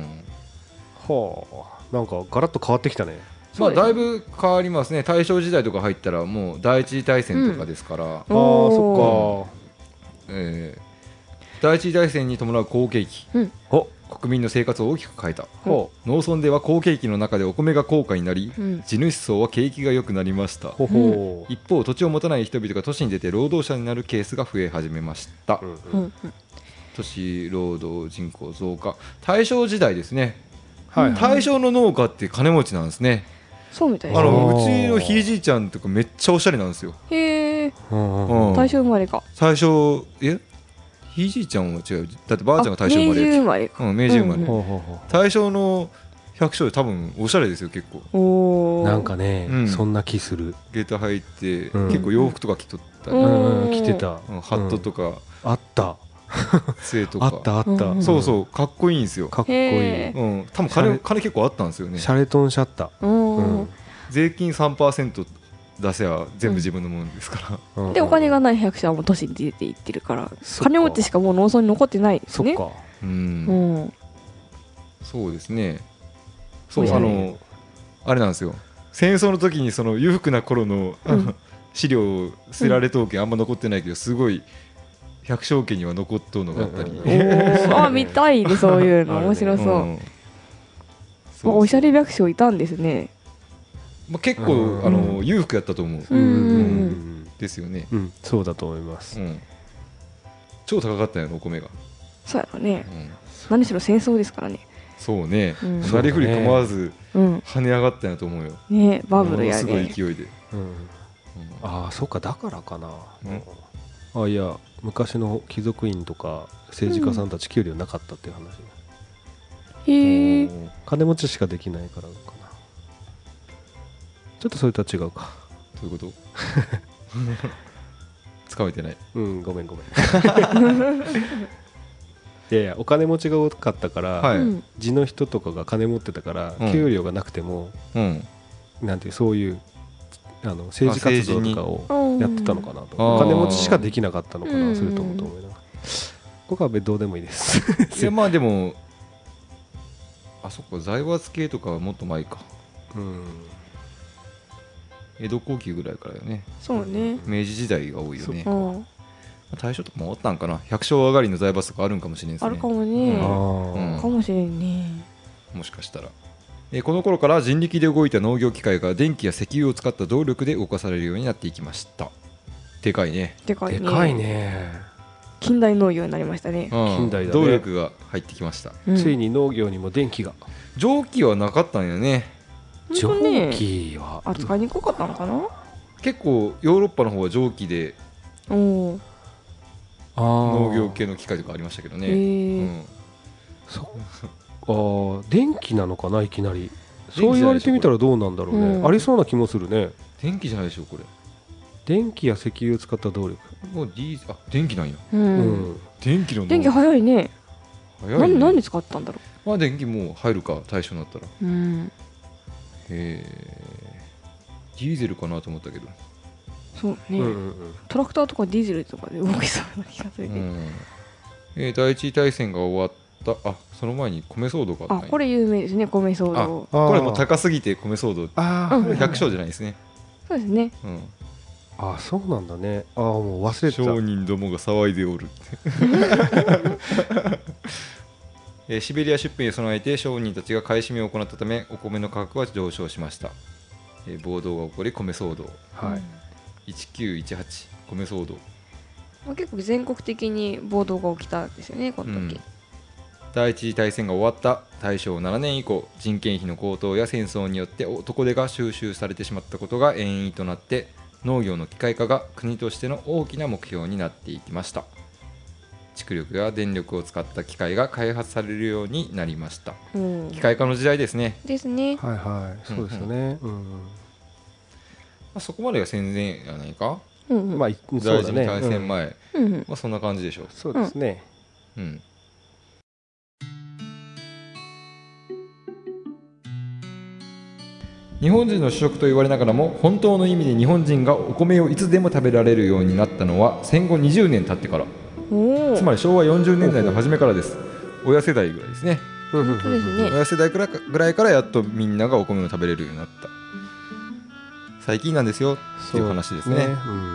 なんかガラッと変わってきたね。 だいぶ変わりますね。大正時代とか入ったらもう第一次大戦とかですから。 そっか。 第一次大戦に伴う好景気、国民の生活を大きく変えた。農村では好景気の中でお米が高価になり、地主層は景気が良くなりました。一方、土地を持たない人々が都市に出て労働者になるケースが増え始めました。都市労働人口増加。大正時代ですね。大正の農家って金持ちなんですね。 そうみたいな。 うちのひいじいちゃんとかめっちゃおしゃれなんですよ。 へえ。大正生まれか。 最初ひいじいちゃんは違う。だってばあちゃんが大正生まれ。 明治生まれか。 明治生まれ。大正の百姓で多分おしゃれですよ結構。 なんかね、そんな気する。 下駄履いて結構洋服とか着とったり。着てた。 ハットとかあった。 杖とかあった。 そうそう、かっこいいんですよ。 かっこいい。 多分金結構あったんですよね。 シャレトンシャッタ。 税金 3% 出せば全部自分のものですから。 でお金がない百姓はもう都市に出ていってるから、金持ちしかもう農村に残ってないですね。 そうですね。そうあれなんですよ。戦争の時にその裕福な頃の資料を捨てられとうけんあんま残ってないけど、すごい百姓家には残っとうのがあったり。 見たいね、そういうの面白そう。おしゃれ百姓いたんですね。 結構裕福やったと思う。ですよね。 そうだと思います。 超高かったよね、お米が。 そうやろね。何しろ戦争ですからね。 そうね。なりふり構わず跳ね上がったんやと思うよ。 ね、バブルやね。 すごい勢いで。 そうか、だからかな。いや、昔の貴族院とか政治家さんたち給料なかったっていう話。 へえ。 金持ちしかできないからかな。ちょっとそれとは違うか。 どういうことつかめてない。 うん、ごめんいやいや、お金持ちが多かったから、 はいうん地の人とかが金持ってたから、 うん給料がなくてもうんなんていうそういう政治活動とかをやってたのかなと。 あーお金持ちしかできなかったのかうんな、それともと思いながら。ここは別にどうでもいいですいやまあでもそっか、財閥系とかはもっと前か。 うん江戸後期ぐらいからよね。 そうね。 明治時代が多いよね。 うん。 大正とかもあったんかな。百姓上がりの財閥とかあるんかもしれないですね。 あるかもね。 あうんーかもしれんね。 もしかしたら。この頃から人力で動いた農業機械が電気や石油を使った動力で動かされるようになっていきました。でかいね。 でかいね。 でかいね、 近代農業になりましたね。 近代だね動力が入ってきました。 うんついに農業にも電気が。 蒸気はなかったんよね。 蒸ほんとね気は扱いにくかったのかな。 結構ヨーロッパの方は蒸気でおお。 農農業系の機械とかありましたけどね。 へえ。 電気なのかな、いきなり。そう言われてみたらどうなんだろうね、 うんありそうな気もするね。 電気じゃないでしょこれ。 電気や石油を使った動力。 もう電気なんや。 う。 うん電気の電気早いね。 早いね。 何に使ったんだろまあ電気もう入るか、大正になったら。 う。うん。 ディーゼルかなと思ったけど。 そうね。 うんうんうんトラクターとかディーゼルとかで動きそうな気がするね。 第一次大戦が終わった。その前に米騒動があったんや。 これ有名ですね、米騒動。 これもう高すぎて米騒動。 うん百姓じゃないですね。 そうですね。 うんそうなんだね。もう忘れてた。 商人どもが騒いでおるシベリア出兵に備えて商人たちが買い占めを行ったためお米の価格は上昇しました。暴動が起こり米騒動。 はい 1918米騒動。 結構全国的に暴動が起きたんですよね、この時。 第一次大戦が終わった大正7年以降、人件費の高騰や戦争によって男手が収集されてしまったことが遠因となって農業の機械化が国としての大きな目標になっていきました。蓄力や電力を使った機械が開発されるようになりました。 うん機械化の時代ですね。 ですね。 はいはいそうですよね。 そこまでが戦前やないか。 うんうん。 まあそう第一次だね。 大戦前、 うんうん。 そんな感じでしょそうですね。 う。うん日本人の主食と言われながらも本当の意味で日本人がお米をいつでも食べられるようになったのは戦後20年経ってから、 おお。 つまり昭和40年代の初めからです。親世代ぐらいですね。 本当ですね。 親世代ぐらいからやっとみんながお米を食べれるようになった。最近なんですよっていう話ですね。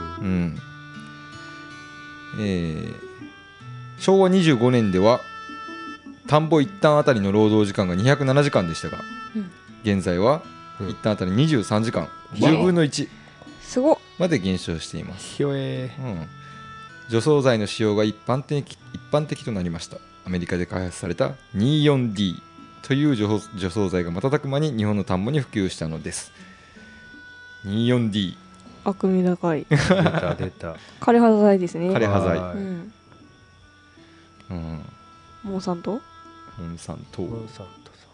昭和25年では田んぼ一旦あたりの労働時間が207時間でしたが、現在は一旦あたり23時間、10分の1 すごっ。 まで減少しています。 ひょえ除草剤の使用が一般的となりました。アメリカで開発された 24D という除草剤が瞬く間に日本の田んぼに普及したのです。 24D 悪名高い。 出た出た。 枯葉剤ですね。 枯葉剤。 はいうん。 うんモンサント。 モンサント。 モンサントさ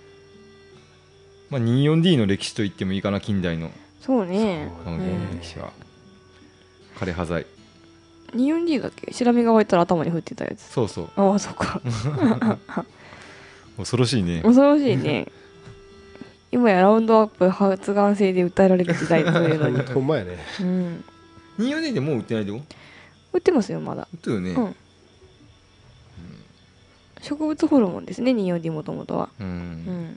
まあ 24D の歴史と言ってもいいかな、近代のそうね。 農業の歴史は。枯葉剤。 24D だっけ？白身が湧いたら頭に降ってたやつ。 そうそう、 ああ、そっか。 恐ろしいね。 恐ろしいね。今やラウンドアップ発がん性で訴えられる時代というのに。 ほんまやね。 うん。 24D でもう売ってないでも売ってますよ、まだ。 売ってるよね。 うん。植物ホルモンですね、24D もともとは。うん。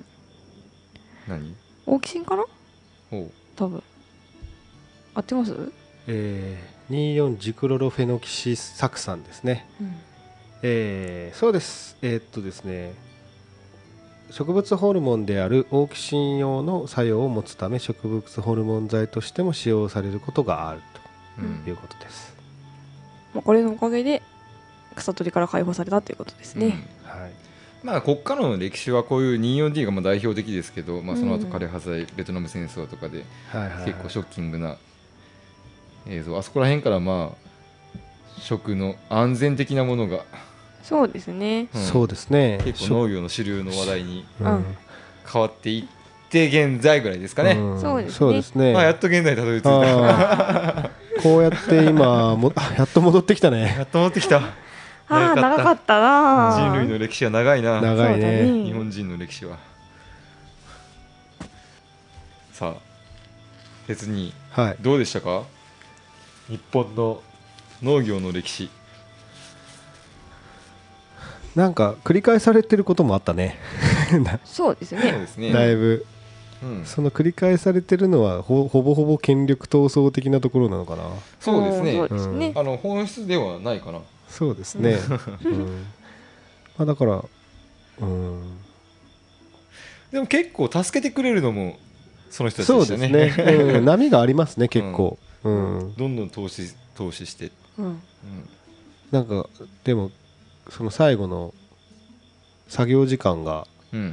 何オキシンかな？ ほう。 多分。合ってます？ 24ジクロロフェノキシ酢酸ですね。 うん。 そうです。ですね、植物ホルモンであるオーキシン用の作用を持つため植物ホルモン剤としても使用されることがあるということです。 まあ、これのおかげで草取りから解放されたということですね。 はい。 まあ国家の歴史はこういう 24D がまあ代表的ですけど、まあ、その後枯葉剤、ベトナム戦争とかで結構ショッキングな映像、あそこら辺からまあ食の安全的なものがそうですね、 そうですね。 結構農業の主流の話題にうん変わっていって現在ぐらいですかね。 そうですねそうですね。 やっと現在にたどり着いた。 あーこうやって今やっと戻ってきたやね。 っと戻ってきた。 長かったな人類の歴史は長いな。 長いそうだね。 ね日本人の歴史は。さあ、別にはい。 どうでしたか？日本の農業の歴史。 なんか繰り返されてることもあったね。 そうそうですねですね。 だいぶうん、 その繰り返されてるのはほぼほぼ権力闘争的なところなのかな。 そうですね。 そうですね、 本質ではないかな。 そうですね。うんまあだからでも結構助けてくれるのもその人たちそうでしたですね。 ね。波がありますね結構。うんどんどん投資して、 うんなんかでもその最後の作業時間が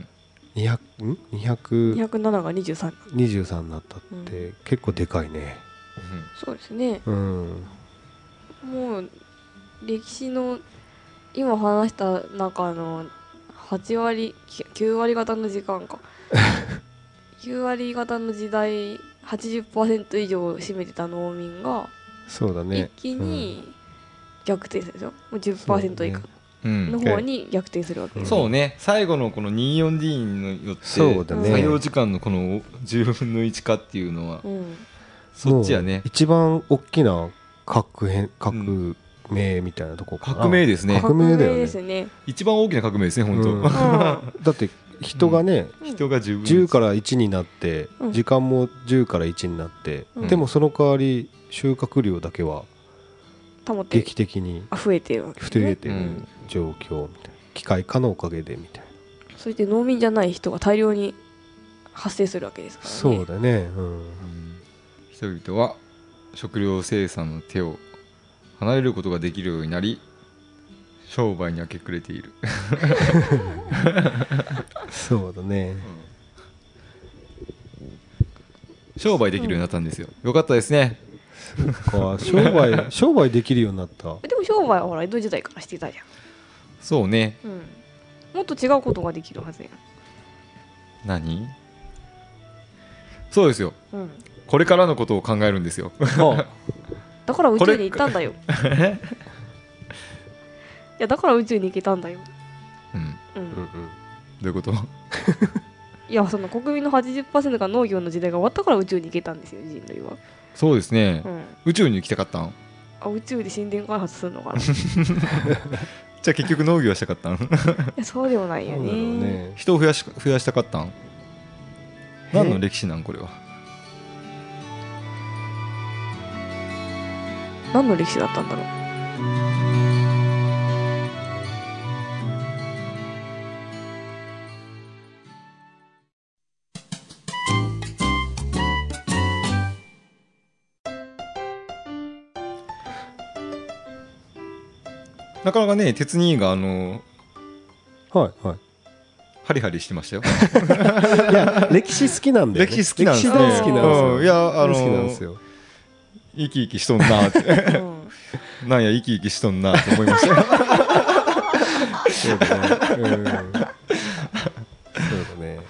200 207が23、 223になったって結構でかいね。 そうですね、 うんもう歴史の今話した中の8割9割方の時間か9割方の時代 80% 以上を占めてた農民がそうだね。 一気に逆転するでしょ、もう 10% 以下うんの方に逆転するわけです、 そうね、最後のこの 24D によってそうだね作業時間のこの10分の1化っていうのはうんそっちやねもう。一番大きな革命みたいなとこかな。 革命ですね。 革命だよねですね、 一番大きな革命ですね本当、 うんうんだって人がね、 人が10分 10から1になってうん時間も10から1になって、 うんでもその代わり収穫量だけは保って劇的に増えてるわけですね。 増えてるうん状況みたいな、機械化のおかげでみたいな。 そして農民じゃない人が大量に発生するわけですからね。 そうだね、 人々は食料生産の手を離れることができるようになり商売に明け暮れているそうだね。 商売できるようになったんですよ、よかったですね。 商売できるようになった。 でも商売はほら江戸時代からしてたじそうね。 ゃん、もっと違うことができるはずや、 何？そうですよ、 うん、 これからのことを考えるんですよだから宇宙に行ったんだよいやだから宇宙に行けたんだよ、 うん、 うんうんうんどういうこと？ いやその国民の 80% が農業の時代が終わったから宇宙に行けたんですよ人類は、 そうですね、 うん、 宇宙に行きたかったん？ 宇宙で神殿開発するのかないじゃあ結局農業はしたかったん？ やそうでもないよそうだろうねね。 人を増やしたかったん？何の歴史なんこれは？ 何の歴史だったんだろう。 なかなかね鉄兄がはいはい。 ハリハリしてましたよ。 いや歴史好きなんだよね。 歴史好きなんですね。 歴史大好きなんですよ。 うんいや大好きなんですよ。 生き生きしとんなってうんなんや生き生きしとんなって思いましたよ。 そうだね。そうだね。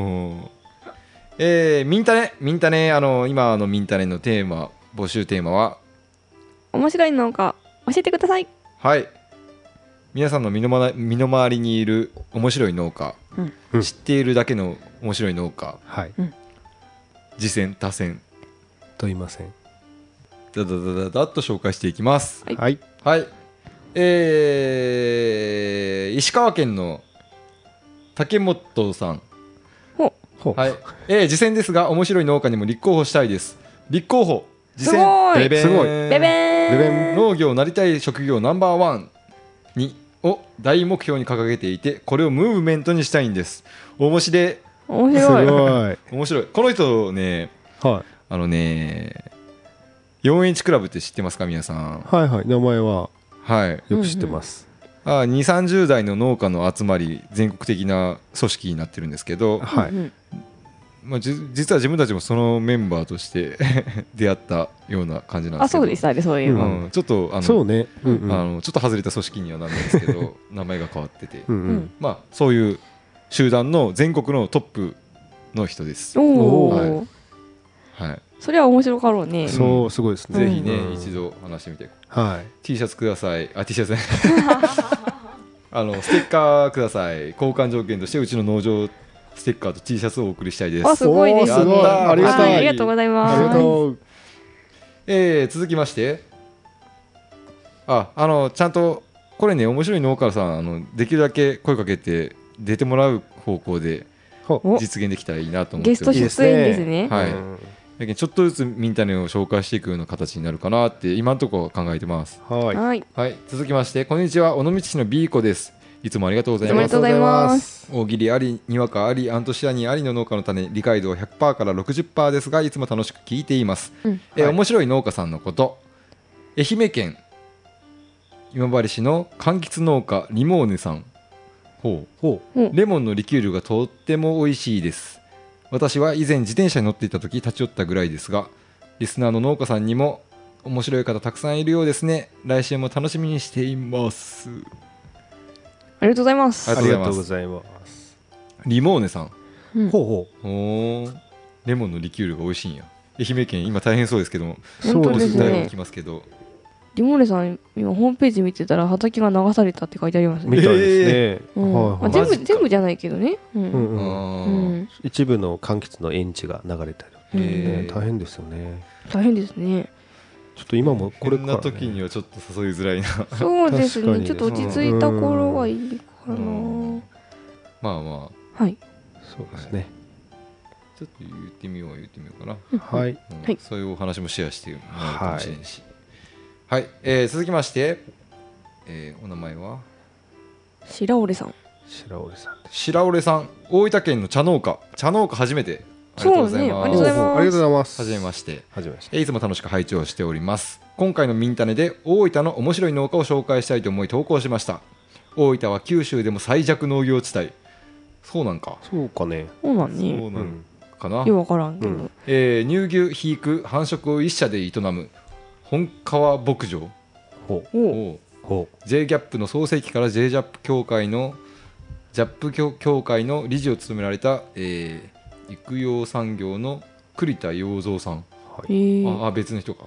ミンタネ今ミンタネのテーマ募集テーマは面白いのか教えてください。 はい皆さんの身の回りにいる面白い農家、 うん知っているだけの面白い農家はい。 次戦他戦と言いません。 だっと紹介していきます。 はい。 はい、石川県の竹本さん、 ほほう。 はい次戦ですが面白い農家にも立候補したいです。立候補次戦すごいベベーンすごいベベーンベベン農業なりたい職業ナンバーワンにを大目標に掲げていてこれをムーブメントにしたいんです。面白いす面白い。 ごい。 面白いこの人ねは 4H クラブって知ってますか皆さん。 いはいはい。名前ははいよく知ってます。 2、30代の農家の集まり全国的な組織になってるんですけどはい。 うん実は自分たちもそのメンバーとして出会ったような感じなんですけど。 そうでしたね、そういえば、 ちょっとそうね、 ちょっと外れた組織にはなるんですけど名前が変わってて、そういう集団の全国のトップの人です。 おお、 はい、 それは面白かろうね。 そう、すごいですね。 ぜひね、一度話してみて。 はい。 T シャツください。T シャツねステッカーください。交換条件としてうちの農場ステッカーと T シャツをお送りしたいです。 すごいですね。 ありがとう。 ありがとうございます。 ありがとう。 続きまして、ちゃんとこれね、面白い農家さんできるだけ声かけて出てもらう方向で実現できたらいいなと思って。 ゲスト出演ですね。 はい。ちょっとずつミンタネを紹介していくような形になるかなって今のところ考えてます。 はい。 続きまして、こんにちは、尾道市の B 子です。いつもありがとうございます。 ありがとうございます。 大喜利あり、にわかあり、アントシアニンありの農家の種、理解度は 100% から 60% ですが、いつも楽しく聞いています。面白い農家さんのこと。愛媛県今治市の柑橘農家リモーネさん。レモンのリキュールがとっても美味しいです。私は以前自転車に乗っていた時立ち寄ったぐらいですが、リスナーの農家さんにも面白い方たくさんいるようですね。来週も楽しみにしています。 ありがとうございます。 ありがとうございます。 リモーネさん。 レモンのリキュールが美味しいんや。愛媛県今大変そうですけども、 そうですね。 きますけど、 リモーネさん今ホームページ見てたら畑が流されたって書いてありますね。 みたいですね。全部じゃないけどね。 一部の柑橘の園地が流れたり、大変ですよね。 大変ですね。 ちょっと今もこれから、ね、こんな時にはちょっと誘いづらいな。 そうですね。ちょっと落ち着いた頃がいいかな。はい。 そうですね。 ちょっと言ってみようかな。 はい。 そういうお話もシェアしてもらうかもしれんし。はい。続きまして、お名前は白折さん。 白折さん。大分県の茶農家初めて。 ありがとうございます。 ありがとうございます。 はじめまして。いつも楽しく拝聴しております。今回のミンタネで大分の面白い農家を紹介したいと思い投稿しました。大分は九州でも最弱農業地帯。そうなんか。 そうかね。 そうなんね。 そうなんかな。 よくわからんけど。 乳牛肥育繁殖を一社で営む本川牧場。J ギャップの創世期から J ジャップ協会の理事を務められた、育養産業の栗田洋三さん。別の人か。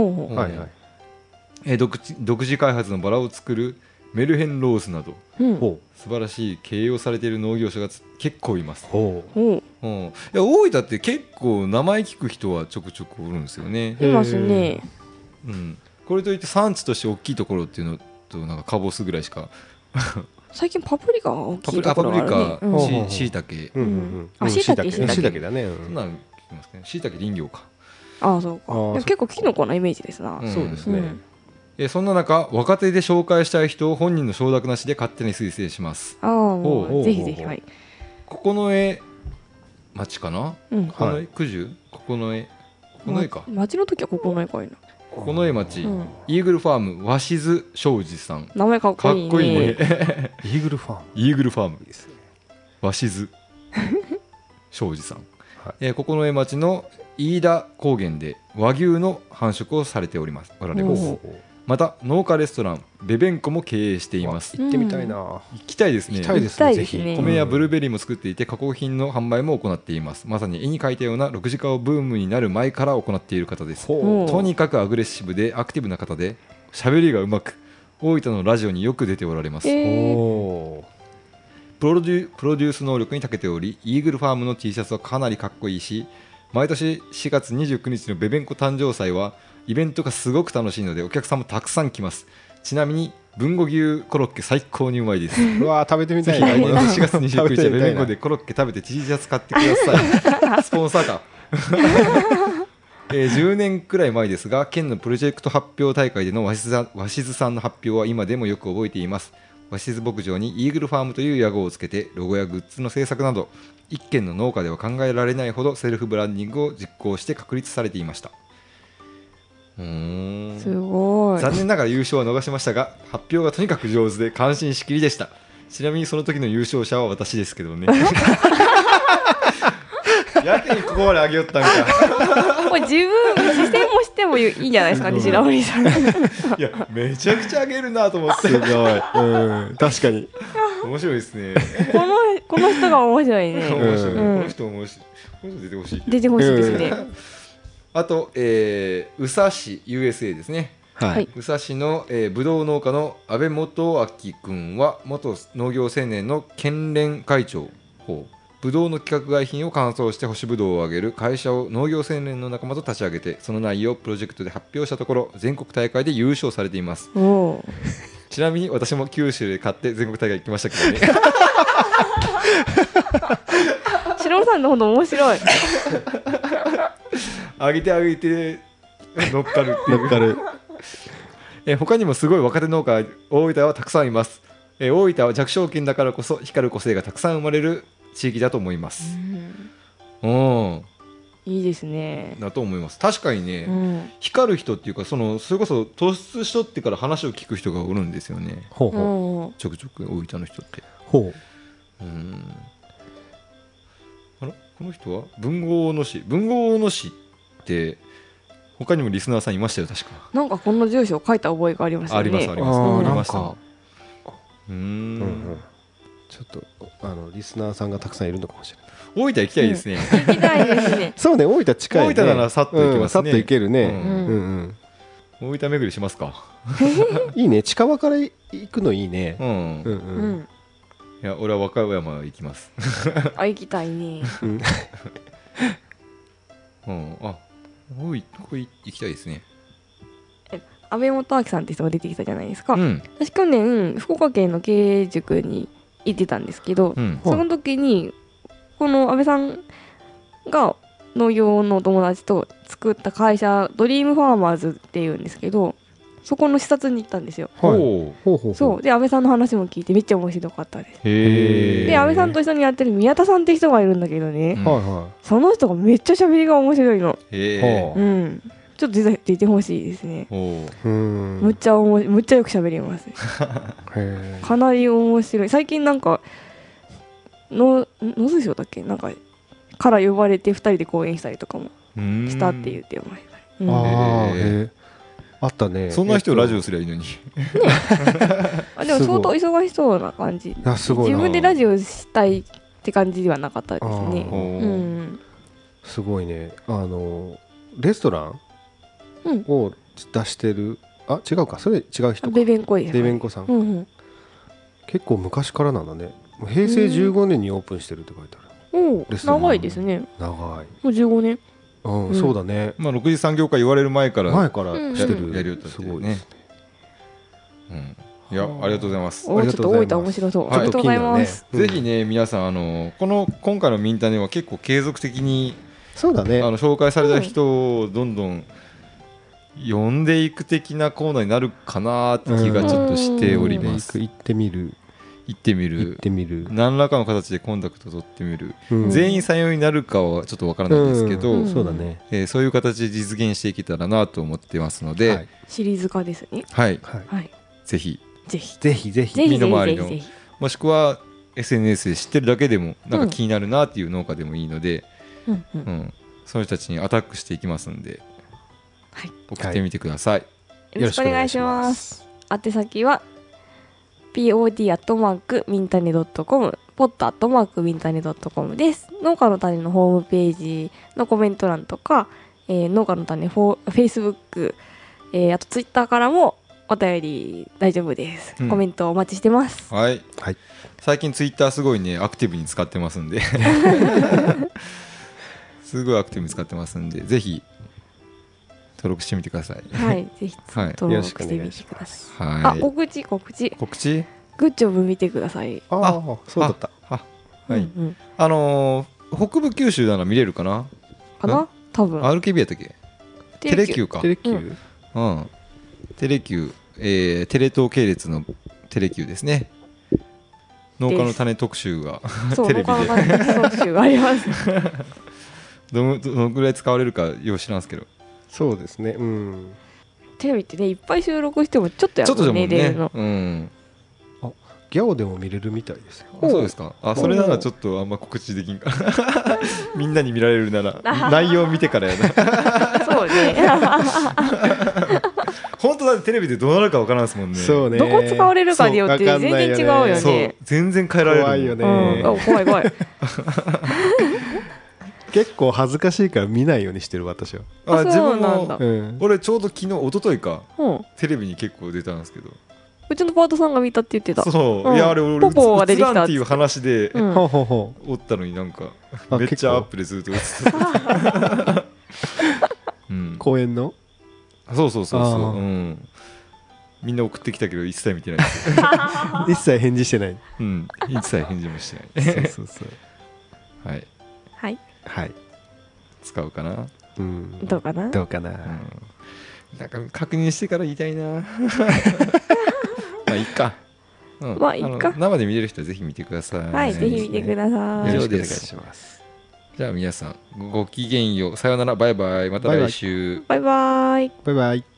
独自開発のバラを作るメルヘンローズなど、素晴らしい経営をされている農業者が結構います。大分って結構名前聞く人はちょくちょくおるんですよね。 いますね。 これといって産地として大きいところっていうのとなんかカボスぐらいしか。 最近パプリカが大きいところがあるね。 パプリカ、シイタケ。 シイタケだね。 そんなん聞きますね。シイタケ林業か。 そうか。結構キノコのイメージですな。 そうですね。 そんな中、若手で紹介したい人を本人の承諾なしで勝手に推薦します。 ぜひぜひ。 九重町かな。九重九十九重か。 町の時は九重かいな。 九重町、イーグルファーム鷲津庄司さん。 名前かっこいいね。 かっこいいね。 イーグルファームですね。鷲津庄司さん。九重町の飯田高原で和牛の繁殖をされておられます。また農家レストランベベンコも経営しています。 行ってみたいな。 行きたいですね。 ぜひ。 米やブルーベリーも作っていて加工品の販売も行っています。まさに絵に描いたような6時間ブームになる前から行っている方です。とにかくアグレッシブでアクティブな方で喋りがうまく、大分のラジオによく出ておられます。プロデュース能力に長けており、イーグルファームの T シャツはかなりかっこいいし、毎年4月29日のベベンコ誕生祭はイベントがすごく楽しいのでお客さんもたくさん来ます。ちなみに豊後牛コロッケ最高にうまいです。 うわ食べてみたい。 来年の4月29日はベベンコでコロッケ食べて T シャツ買ってください。スポンサーか。10年くらい前ですが、県のプロジェクト発表大会での鷲津さんの発表は今でもよく覚えています。鷲津牧場にイーグルファームという屋号をつけてロゴやグッズの制作など一軒の農家では考えられないほどセルフブランディングを実行して確立されていました。 すごい。 残念ながら優勝は逃しましたが、発表がとにかく上手で感心しきりでした。ちなみにその時の優勝者は私ですけどね。 やけにここまで上げよったんか。 もう自分視線もしてもいいんじゃないですかね、白森さん。 いやめちゃくちゃ上げるなと思ってすごい、確かに面白いですね。 この人が面白いね。 面白い、 うんこの人面白い。この人出てほしい。 出てほしいですね。 あと、宇佐市 USA ですね。 はい宇佐市の、ぶどう農家の安倍元明君は元農業青年の県連会長。ぶどうの規格外品を乾燥して干しぶどうをあげる会社を農業青年の仲間と立ち上げて、その内容をプロジェクトで発表したところ全国大会で優勝されています。 おーちなみに私も九州で買って全国大会行きましたけどね。 白森さんのほど面白い。 上げて上げて乗っかるっていう乗っかる他にもすごい若手農家大分はたくさんいます。大分は弱小県だからこそ光る個性がたくさん生まれる地域だと思います。 いいですね。 だと思います。確かにね、 うん、 光る人っていうかそれこそ突出しとってから話を聞く人がおるんですよね。 ほうほちょくちょく大分の人って。 ほあらこの人は豊後大野市って他にもリスナーさんいましたよ確か。 なんかこの住所を書いた覚えがありますよね。 ありますありあますーありました。 なんかちょっとリスナーさんがたくさんいるのかもしれない。 大分行きたいですね。 行きたいですね。 そうね、大分近いね。 大分ならさっと行けますね。 さっと行けるね。 ん大分巡りしますか。 いいね、近場から行くのいいね。 うんいや俺は和歌山行きます。 あ、行きたいね。 あ、ここ行きたいですね。 安倍元明さんって人が出てきたじゃないですか。 うん私去年福岡県の経営塾に行ってたんですけど、その時にこの安倍さんが農業の友達と作った会社ドリームファーマーズっていうんですけど、そこの視察に行ったんですよ。そうで安倍さんの話も聞いてめっちゃ面白かったです。で安倍さんと一緒にやってる宮田さんって人がいるんだけどね、その人がめっちゃ喋りが面白いの。ちょっと出てほしいですね。むっちゃよく喋ります。かなり面白い。最近なんか野津賞だっけなんかから呼ばれて2人で講演したりとかもしたって言ってました。 あったね。 そんな人ラジオすりゃいいのに。 でも相当忙しそうな感じ。自分でラジオしたいって感じではなかったですね。 すごいね。レストランを出してる、違うか、それ違う人か。 ベベンコです。 ベベンコさん。結構昔からなんだね。平成15年にオープンしてるって書いてある。 長いですね。 長い。 もう15年。 そうだね。 まあ6次産業化言われる前からしてる。 やりよったすごいね。いやありがとうございます。 ちょっと大分面白そう。ありがとうございます。 ぜひね皆さん今回のミンタネは結構継続的にそうだね。 紹介された人をどんどん呼んでいく的なコーナーになるかなって気がちょっとしております。 行ってみる。 何らかの形でコンタクト取ってみる。全員採用になるかはちょっとわからないですけど、 そうだね。 そういう形で実現していけたらなと思ってますので、 シリーズ化ですね。 はい。ぜひ身の回りのもしくは SNS で知ってるだけでもなんか気になるなっていう農家でもいいので、その人たちにアタックしていきますので、送ってみてください。 よろしくお願いします。宛先はpod@mintane.com、pod@mintane.com です。農家の種のホームページのコメント欄とか、農家の種Facebook、あと Twitter からもお便り大丈夫です。コメントお待ちしてます。 はい。最近 Twitter すごいねアクティブに使ってますんで、すごいアクティブに使ってますんで、ぜひ登録してみてください。 はい、ぜひ登録してみてください。あ、告知。グッジョブ見てください。 そうだった。 はい。北部九州なら見れるかな。 多分。 RKB やったっけ？テレキューか。 テレキュー。 テレキュー、テレ東系列のテレキューですね。農家の種特集がテレビで。農家の種特集があります。どのぐらい使われるかよう知らんすけど。 そうですね。 テレビってねいっぱい収録してもちょっとやるね。 ギャオでも見れるみたいですよ。 あ、そうですか。あ、それならちょっとあんま告知できんかみんなに見られるなら内容を見てからやなそうね本当だってテレビでどうなるかわからんですもんね。 そうね、 どこ使われるかによって全然違うよね。 そう全然変えられる。 怖いよね、 怖い怖い結構恥ずかしいから見ないようにしてる私は。 あ、自分そうなんだも、俺ちょうど昨日一昨日か、 うんテレビに結構出たんですけど、 うちのパートさんが見たって言ってた。 そう、 うんいやあれ俺ポポが出てきた映らんっていう話で、 うんほうほうほおったのになんかあめっちゃアップでずっと映ってたうんう、公園のそうそうそうそう、 あーうん、みんな送ってきたけど一切見てないですよ一切返事してないうん一切返事もしてないそうそうはいはいはい、 使うかな、 うん、 どうかな。 どうかな、 うん、なんか確認してから言いたいなまあいいか、うん、 まあいいか生で見れる人はぜひ見てください。 はいぜひ見てください。 以上よろしくお願いですします。 じゃあ皆さんごきげんよう、さようなら、バイバイ、また来週。 バイバイ。 バイバイ。